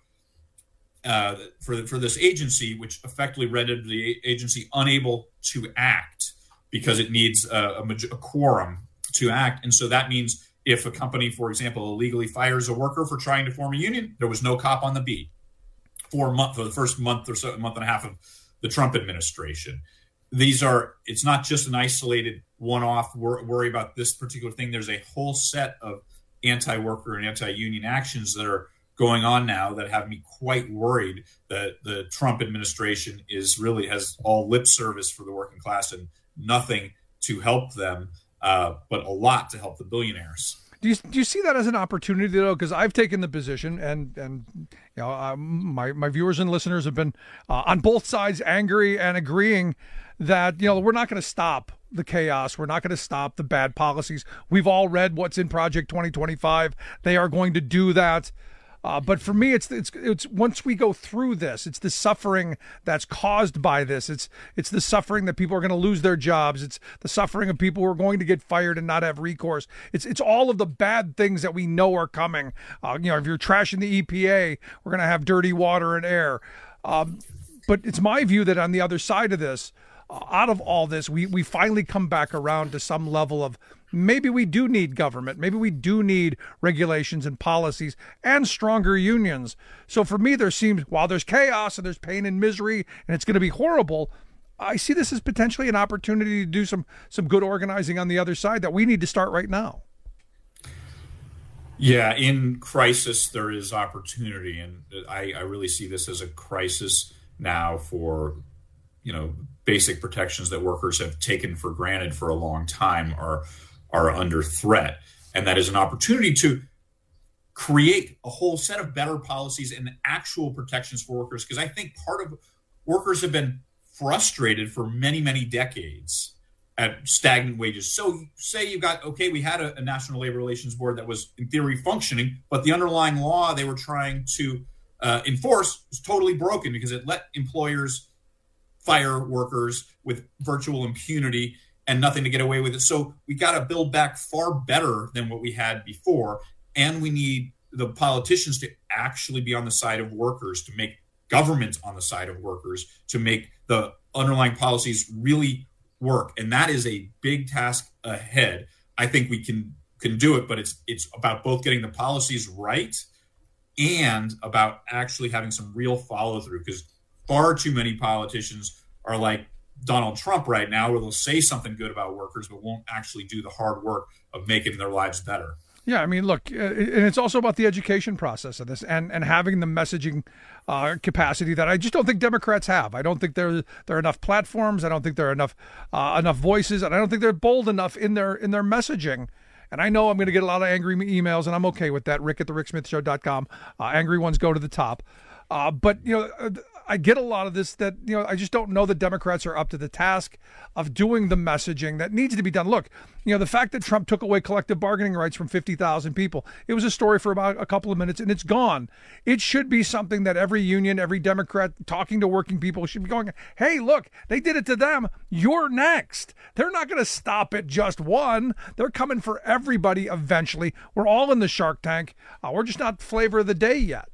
uh, for for this agency, which effectively rendered the agency unable to act because it needs a, a, a quorum to act. And so that means if a company, for example, illegally fires a worker for trying to form a union, there was no cop on the beat for a month, for the first month or so, a month and a half of the Trump administration. These are, it's not just an isolated one-off wor- worry about this particular thing. There's a whole set of anti-worker and anti-union actions that are going on now that have me quite worried that the Trump administration is really has all lip service for the working class and nothing to help them, uh, but a lot to help the billionaires. Do you do you see that as an opportunity though? Because I've taken the position, and and you know, um, my my viewers and listeners have been uh, on both sides, angry and agreeing that, you know, we're not going to stop the chaos. We're not going to stop the bad policies. We've all read what's in Project twenty twenty-five. They are going to do that. Uh, but for me, it's it's it's once we go through this, it's the suffering that's caused by this. It's it's the suffering that people are going to lose their jobs. It's the suffering of people who are going to get fired and not have recourse. It's it's all of the bad things that we know are coming. Uh, you know, if you're trashing the E P A, we're going to have dirty water and air. Um, but it's my view that on the other side of this, uh, out of all this, we we finally come back around to some level of maybe we do need government. Maybe we do need regulations and policies and stronger unions. So for me, there seems, while there's chaos and there's pain and misery and it's going to be horrible, I see this as potentially an opportunity to do some some good organizing on the other side that we need to start right now. Yeah, in crisis, there is opportunity. And I, I really see this as a crisis now for you know, basic protections that workers have taken for granted for a long time are are under threat. And that is an opportunity to create a whole set of better policies and actual protections for workers. Because I think part of workers have been frustrated for many, many decades at stagnant wages. So say you got, okay, we had a, a National Labor Relations Board that was in theory functioning, but the underlying law they were trying to uh, enforce was totally broken because it let employers fire workers with virtual impunity and nothing to get away with it. So we got to build back far better than what we had before. And we need the politicians to actually be on the side of workers, to make government on the side of workers, to make the underlying policies really work. And that is a big task ahead. I think we can can do it, but it's it's about both getting the policies right and about actually having some real follow through, because far too many politicians are like Donald Trump right now, where they'll say something good about workers, but won't actually do the hard work of making their lives better. Yeah, I mean, look, uh, and it's also about the education process of this and, and having the messaging uh, capacity that I just don't think Democrats have. I don't think there there are enough platforms. I don't think there are enough uh, enough voices, and I don't think they're bold enough in their in their messaging. And I know I'm going to get a lot of angry emails, and I'm okay with that. Rick at the rick smith show dot com. Uh, angry ones go to the top. Uh, but, you know, I get a lot of this that, you know, I just don't know that Democrats are up to the task of doing the messaging that needs to be done. Look, you know, the fact that Trump took away collective bargaining rights from fifty thousand people, it was a story for about a couple of minutes and it's gone. It should be something that every union, every Democrat talking to working people should be going, hey, look, they did it to them. You're next. They're not going to stop at just one. They're coming for everybody eventually. We're all in the Shark Tank. Uh, we're just not flavor of the day yet.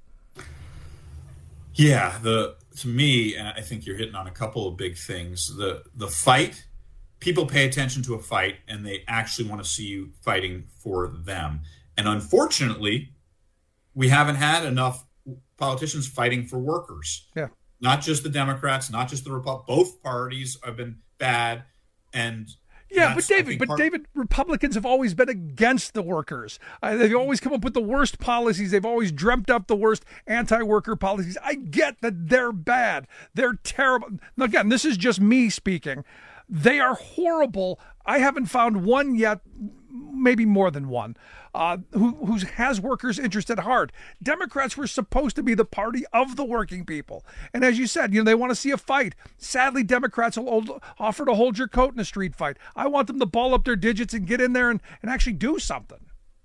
Yeah, the to me, and I think you're hitting on a couple of big things. The the fight, people pay attention to a fight and they actually want to see you fighting for them. And unfortunately, we haven't had enough politicians fighting for workers. Yeah. Not just the Democrats, not just the Republicans. Both parties have been bad. And Yeah, but David, but part- David, Republicans have always been against the workers. Uh, they've always come up with the worst policies. They've always dreamt up the worst anti-worker policies. I get that they're bad. They're terrible. Now, again, this is just me speaking. They are horrible. I haven't found one yet, maybe more than one, uh, who, who has workers' interest at heart. Democrats were supposed to be the party of the working people. And as you said, you know, they want to see a fight. Sadly, Democrats will hold, offer to hold your coat in a street fight. I want them to ball up their digits and get in there and, and actually do something.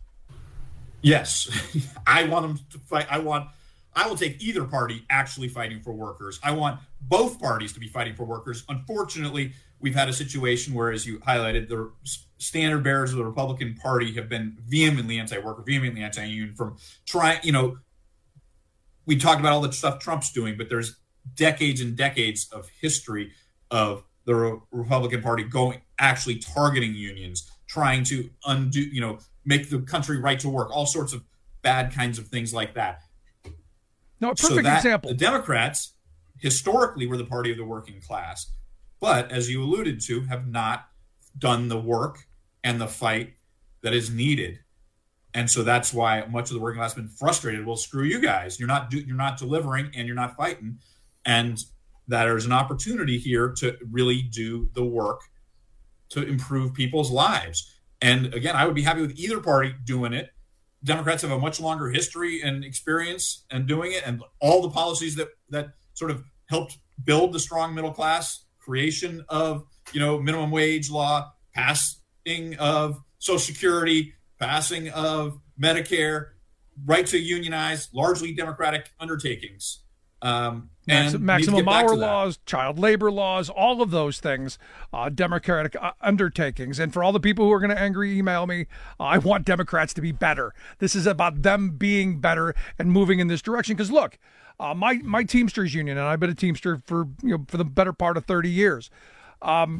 Yes. I want them to fight. I want, I will take either party actually fighting for workers. I want both parties to be fighting for workers. Unfortunately, we've had a situation where, as you highlighted, the standard bearers of the Republican Party have been vehemently anti-worker, vehemently anti-union from trying, you know, we talked about all the stuff Trump's doing, but there's decades and decades of history of the Re- Republican Party going, actually targeting unions, trying to undo, you know, make the country right to work, all sorts of bad kinds of things like that. No, a perfect so that, example. The Democrats historically were the party of the working class, but as you alluded to, have not done the work and the fight that is needed. And so that's why much of the working class has been frustrated. Well, screw you guys. You're not do, you're not delivering and you're not fighting. And that there's an opportunity here to really do the work to improve people's lives. And again, I would be happy with either party doing it. Democrats have a much longer history and experience in doing it. And all the policies that, that sort of helped build the strong middle class, creation of, you know, minimum wage law, passing of Social Security, passing of Medicare, right to unionize, largely Democratic undertakings. Um, and maximum hour laws, child labor laws, all of those things, uh, Democratic uh, undertakings. And for all the people who are going to angry email me, uh, I want Democrats to be better. This is about them being better and moving in this direction. Because look, uh, my my Teamsters union, and I've been a Teamster for you know for the better part of thirty years. Um,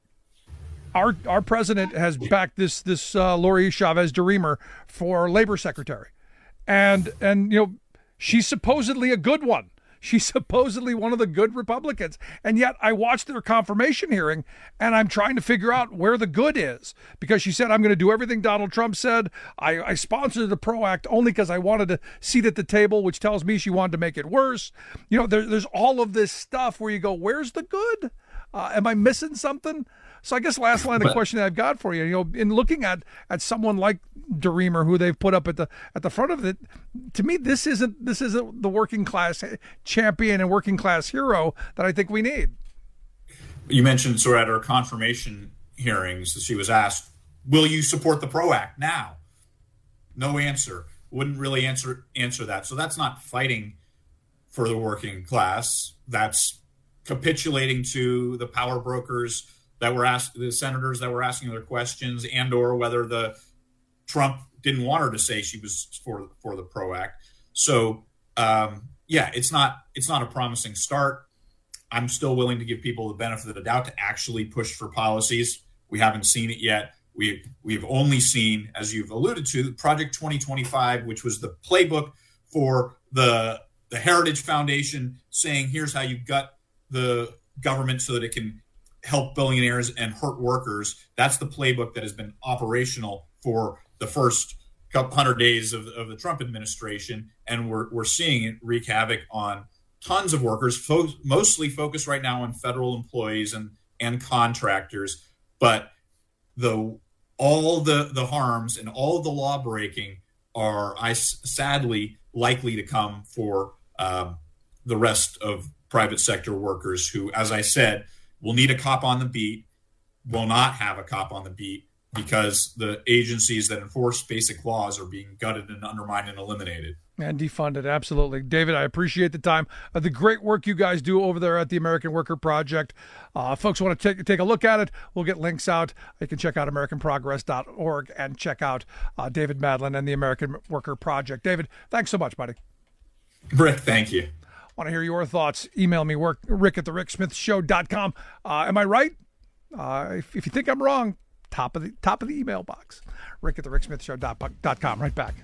our our president has backed this this uh, Lori Chavez DeRemer for labor secretary, and and you know she's supposedly a good one. She's supposedly one of the good Republicans. And yet I watched their confirmation hearing, and I'm trying to figure out where the good is, because she said, I'm going to do everything Donald Trump said. I, I sponsored the PRO Act only because I wanted a seat at the table, which tells me she wanted to make it worse. You know, there, there's all of this stuff where you go, where's the good? Uh, am I missing something? So I guess last line of question that I've got for you, you know, in looking at at someone like DeRemer, who they've put up at the at the front of it, to me, this isn't this isn't the working class champion and working class hero that I think we need. You mentioned sort of at her confirmation hearings, she was asked, "Will you support the PRO Act now?" No answer. Wouldn't really answer answer that. So that's not fighting for the working class. That's capitulating to the power brokers that were asked, the senators that were asking their questions, and or whether the Trump didn't want her to say she was for for the PRO Act. So um, yeah, it's not it's not a promising start. I'm still willing to give people the benefit of the doubt to actually push for policies. We haven't seen it yet. We we've only seen, as you've alluded to, Project twenty twenty-five, which was the playbook for the the Heritage Foundation, saying here's how you gut the government so that it can help billionaires and hurt workers. That's the playbook that has been operational for the first couple hundred days of, of the Trump administration. And we're, we're seeing it wreak havoc on tons of workers, fo- mostly focused right now on federal employees and, and contractors. But the all the, the harms and all the law breaking are I, sadly likely to come for um, the rest of private sector workers who, as I said, will need a cop on the beat, will not have a cop on the beat because the agencies that enforce basic laws are being gutted and undermined and eliminated. And defunded, absolutely. David, I appreciate the time. Uh, the great work you guys do over there at the American Worker Project. Uh, folks want to take, take a look at it, we'll get links out. You can check out American Progress dot org and check out uh, David Madlin and the American Worker Project. David, thanks so much, buddy. Rick, thank you. Want to hear your thoughts? Email me, work, rick at the rick smith show dot com. Uh, am I right? Uh, if, if you think I'm wrong, top of the top of the email box. Rick at the rick smith show dot com. Right back.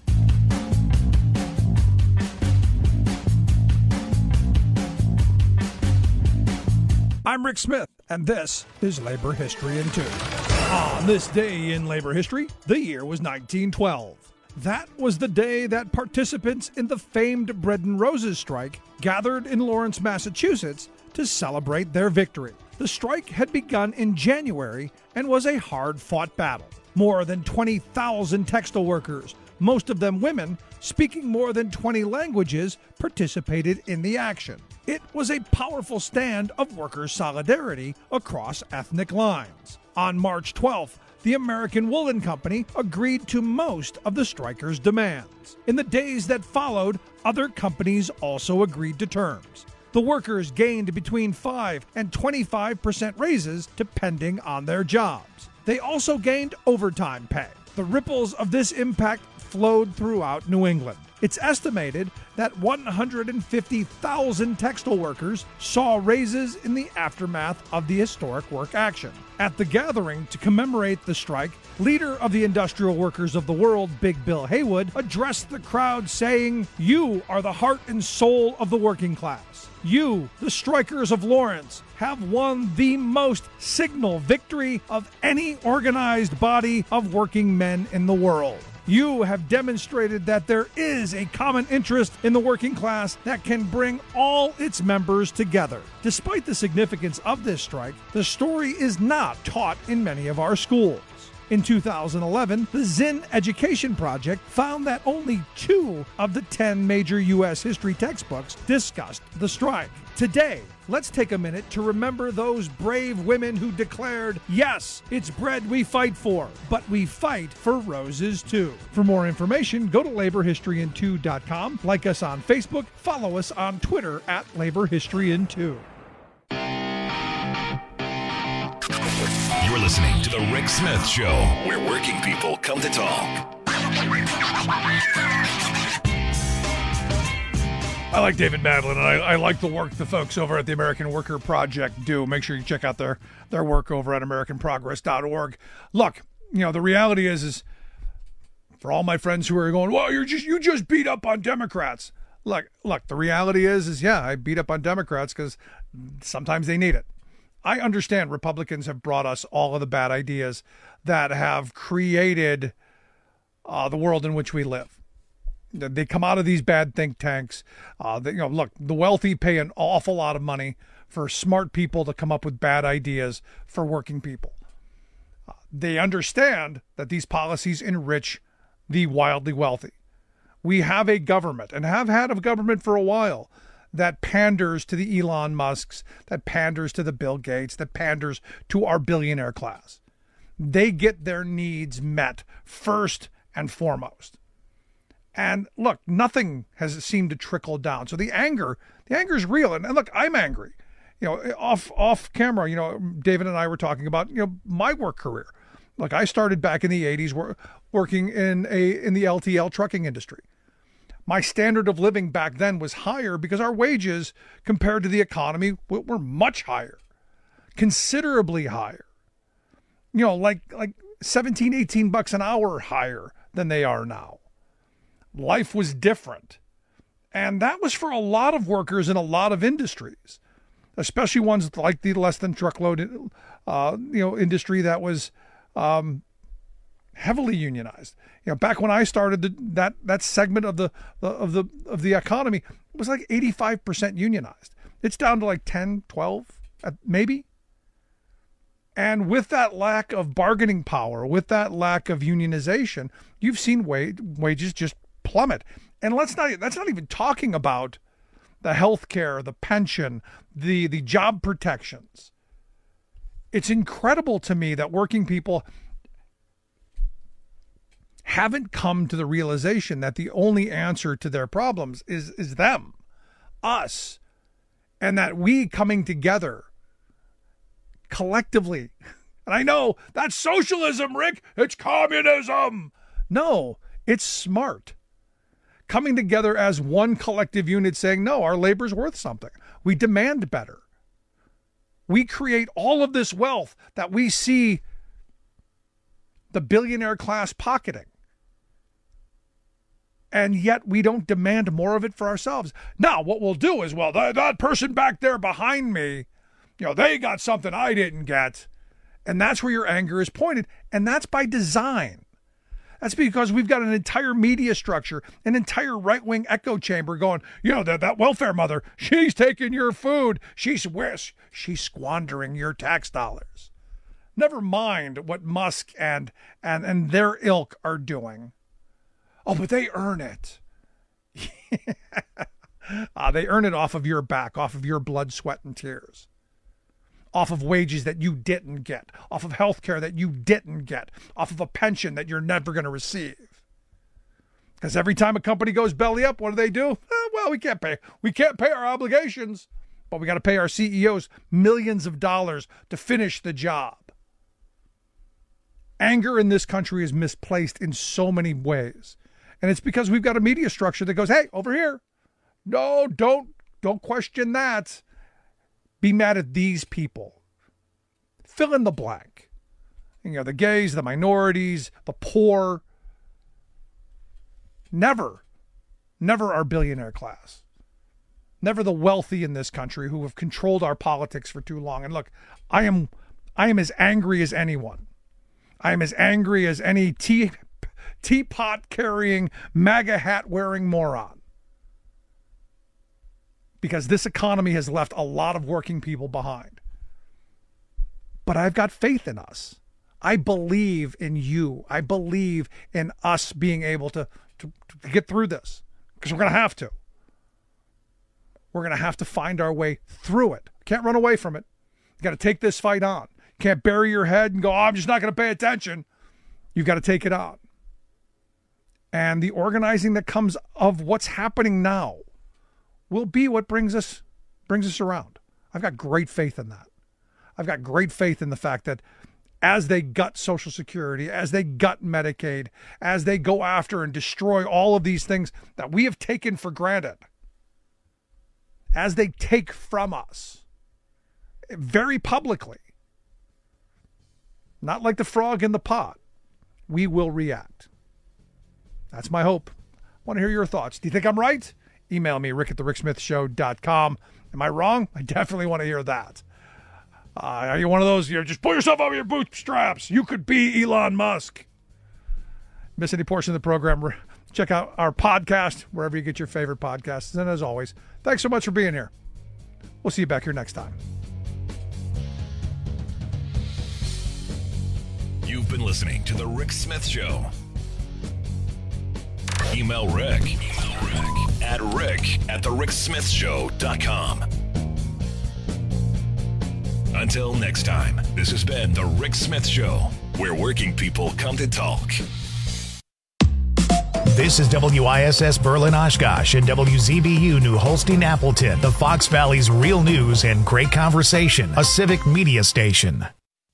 I'm Rick Smith, and this is Labor History in Two. On this day in labor history, the year was nineteen twelve. That was the day that participants in the famed Bread and Roses strike gathered in Lawrence, Massachusetts to celebrate their victory. The strike had begun in January and was a hard-fought battle. More than twenty thousand textile workers, most of them women, speaking more than twenty languages, participated in the action. It was a powerful stand of workers' solidarity across ethnic lines. On March twelfth, the American Woolen Company agreed to most of the strikers' demands. In the days that followed, other companies also agreed to terms. The workers gained between five and twenty-five percent raises depending on their jobs. They also gained overtime pay. The ripples of this impact flowed throughout New England. It's estimated that one hundred fifty thousand textile workers saw raises in the aftermath of the historic work action. At the gathering to commemorate the strike, leader of the industrial workers of the world, Big Bill Haywood, addressed the crowd saying, "You are the heart and soul of the working class. You, the strikers of Lawrence, have won the most signal victory of any organized body of working men in the world. You have demonstrated that there is a common interest in the working class that can bring all its members together." Despite the significance of this strike, the story is not taught in many of our schools. In two thousand eleven, the Zinn Education Project found that only two of the ten major U S history textbooks discussed the strike. Today, let's take a minute to remember those brave women who declared, "Yes, it's bread we fight for, but we fight for roses too." For more information, go to labor history in two dot com, like us on Facebook, follow us on Twitter at labor history in two. You're listening to The Rick Smith Show, where working people come to talk. I like David Madlin, and I, I like the work the folks over at the American Worker Project do. Make sure you check out their, their work over at American Progress dot org. Look, you know, the reality is, is for all my friends who are going, well, you're just you just beat up on Democrats. Look, look, the reality is, is yeah, I beat up on Democrats because sometimes they need it. I understand Republicans have brought us all of the bad ideas that have created uh, the world in which we live. They come out of these bad think tanks. Uh, they, you know, look, the wealthy pay an awful lot of money for smart people to come up with bad ideas for working people. Uh, they understand that these policies enrich the wildly wealthy. We have a government, and have had a government for a while, that panders to the Elon Musks, that panders to the Bill Gates, that panders to our billionaire class. They get their needs met first and foremost. And look, nothing has seemed to trickle down. So the anger, the anger is real. And, and look, I'm angry. You know, off off camera, you know, David and I were talking about, you know, my work career. Look, I started back in the eighties working in a in the L T L trucking industry. My standard of living back then was higher because our wages compared to the economy were much higher, considerably higher. You know, like like seventeen, eighteen bucks an hour higher than they are now. Life was different. And that was for a lot of workers in a lot of industries, especially ones like the less than truckload uh, you know, industry that was um, heavily unionized. You know, back when I started, the, that that segment of the, the of the of the economy was like eighty-five percent unionized. It's down to like ten, twelve, maybe. And with that lack of bargaining power, with that lack of unionization, you've seen wage, wages just plummet. And let's not that's not even talking about the health care, the pension, the the job protections. It's incredible to me that working people haven't come to the realization that the only answer to their problems is is them, us, and that we coming together collectively. And I know that's socialism, Rick. It's communism. No, it's smart. Coming together as one collective unit saying, no, our labor's worth something. We demand better. We create all of this wealth that we see the billionaire class pocketing. And yet we don't demand more of it for ourselves. Now, what we'll do is, well, that, that person back there behind me, you know, they got something I didn't get. And that's where your anger is pointed. And that's by design. That's because we've got an entire media structure, an entire right-wing echo chamber going, you know, that, that welfare mother, she's taking your food. She's, she's squandering your tax dollars. Never mind what Musk and, and, and their ilk are doing. Oh, but they earn it. uh, they earn it off of your back, off of your blood, sweat, and tears. Off of wages that you didn't get, off of health care that you didn't get, off of a pension that you're never going to receive. Because every time a company goes belly up, what do they do? Eh, well, we can't pay. We can't pay our obligations, but we got to pay our C E Os millions of dollars to finish the job. Anger in this country is misplaced in so many ways. And it's because we've got a media structure that goes, hey, over here. No, don't, don't question that. Be mad at these people. Fill in the blank. You know, the gays, the minorities, the poor. Never, never our billionaire class. Never the wealthy in this country who have controlled our politics for too long. And look, I am, I am as angry as anyone. I am as angry as any tea, teapot carrying, MAGA hat wearing moron. Because this economy has left a lot of working people behind. But I've got faith in us. I believe in you. I believe in us being able to, to, to get through this. Because we're going to have to. We're going to have to find our way through it. Can't run away from it. You got to take this fight on. Can't bury your head and go, oh, I'm just not going to pay attention. You've got to take it on. And the organizing that comes of what's happening now will be what brings us brings us around. I've got great faith in that. I've got great faith in the fact that as they gut Social Security, as they gut Medicaid, as they go after and destroy all of these things that we have taken for granted, as they take from us very publicly, not like the frog in the pot, we will react. That's my hope. I want to hear your thoughts. Do you think I'm right? email me, rick at the rick smith show dot com. Am I wrong? I definitely want to hear that. Uh, are you one of those, you just pull yourself over your bootstraps? You could be Elon Musk. Miss any portion of the program, check out our podcast, wherever you get your favorite podcasts. And as always, thanks so much for being here. We'll see you back here next time. You've been listening to The Rick Smith Show. Email Rick, Email Rick at rick at the rick smith show dot com. Until next time, this has been The Rick Smith Show, where working people come to talk. This is W I S S Berlin Oshkosh and W Z B U New Holstein Appleton, the Fox Valley's real news and great conversation, a civic media station.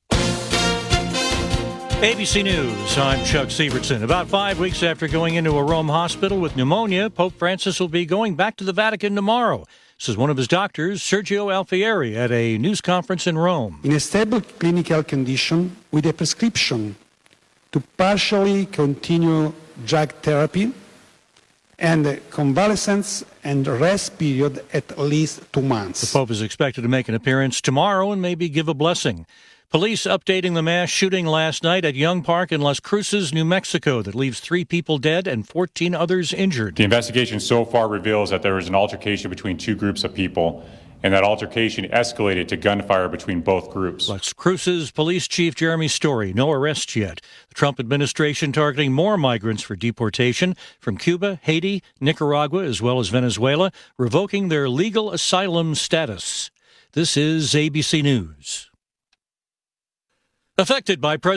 A B C News, I'm Chuck Sievertson. About five weeks after going into a Rome hospital with pneumonia, Pope Francis will be going back to the Vatican tomorrow, says one of his doctors, Sergio Alfieri, at a news conference in Rome. In a stable clinical condition with a prescription to partially continue drug therapy and convalescence and rest period at least two months. The Pope is expected to make an appearance tomorrow and maybe give a blessing. Police updating the mass shooting last night at Young Park in Las Cruces, New Mexico, that leaves three people dead and fourteen others injured. The investigation so far reveals that there was an altercation between two groups of people, and that altercation escalated to gunfire between both groups. Las Cruces Police Chief Jeremy Story, no arrests yet. The Trump administration targeting more migrants for deportation from Cuba, Haiti, Nicaragua, as well as Venezuela, revoking their legal asylum status. This is A B C News. Affected by President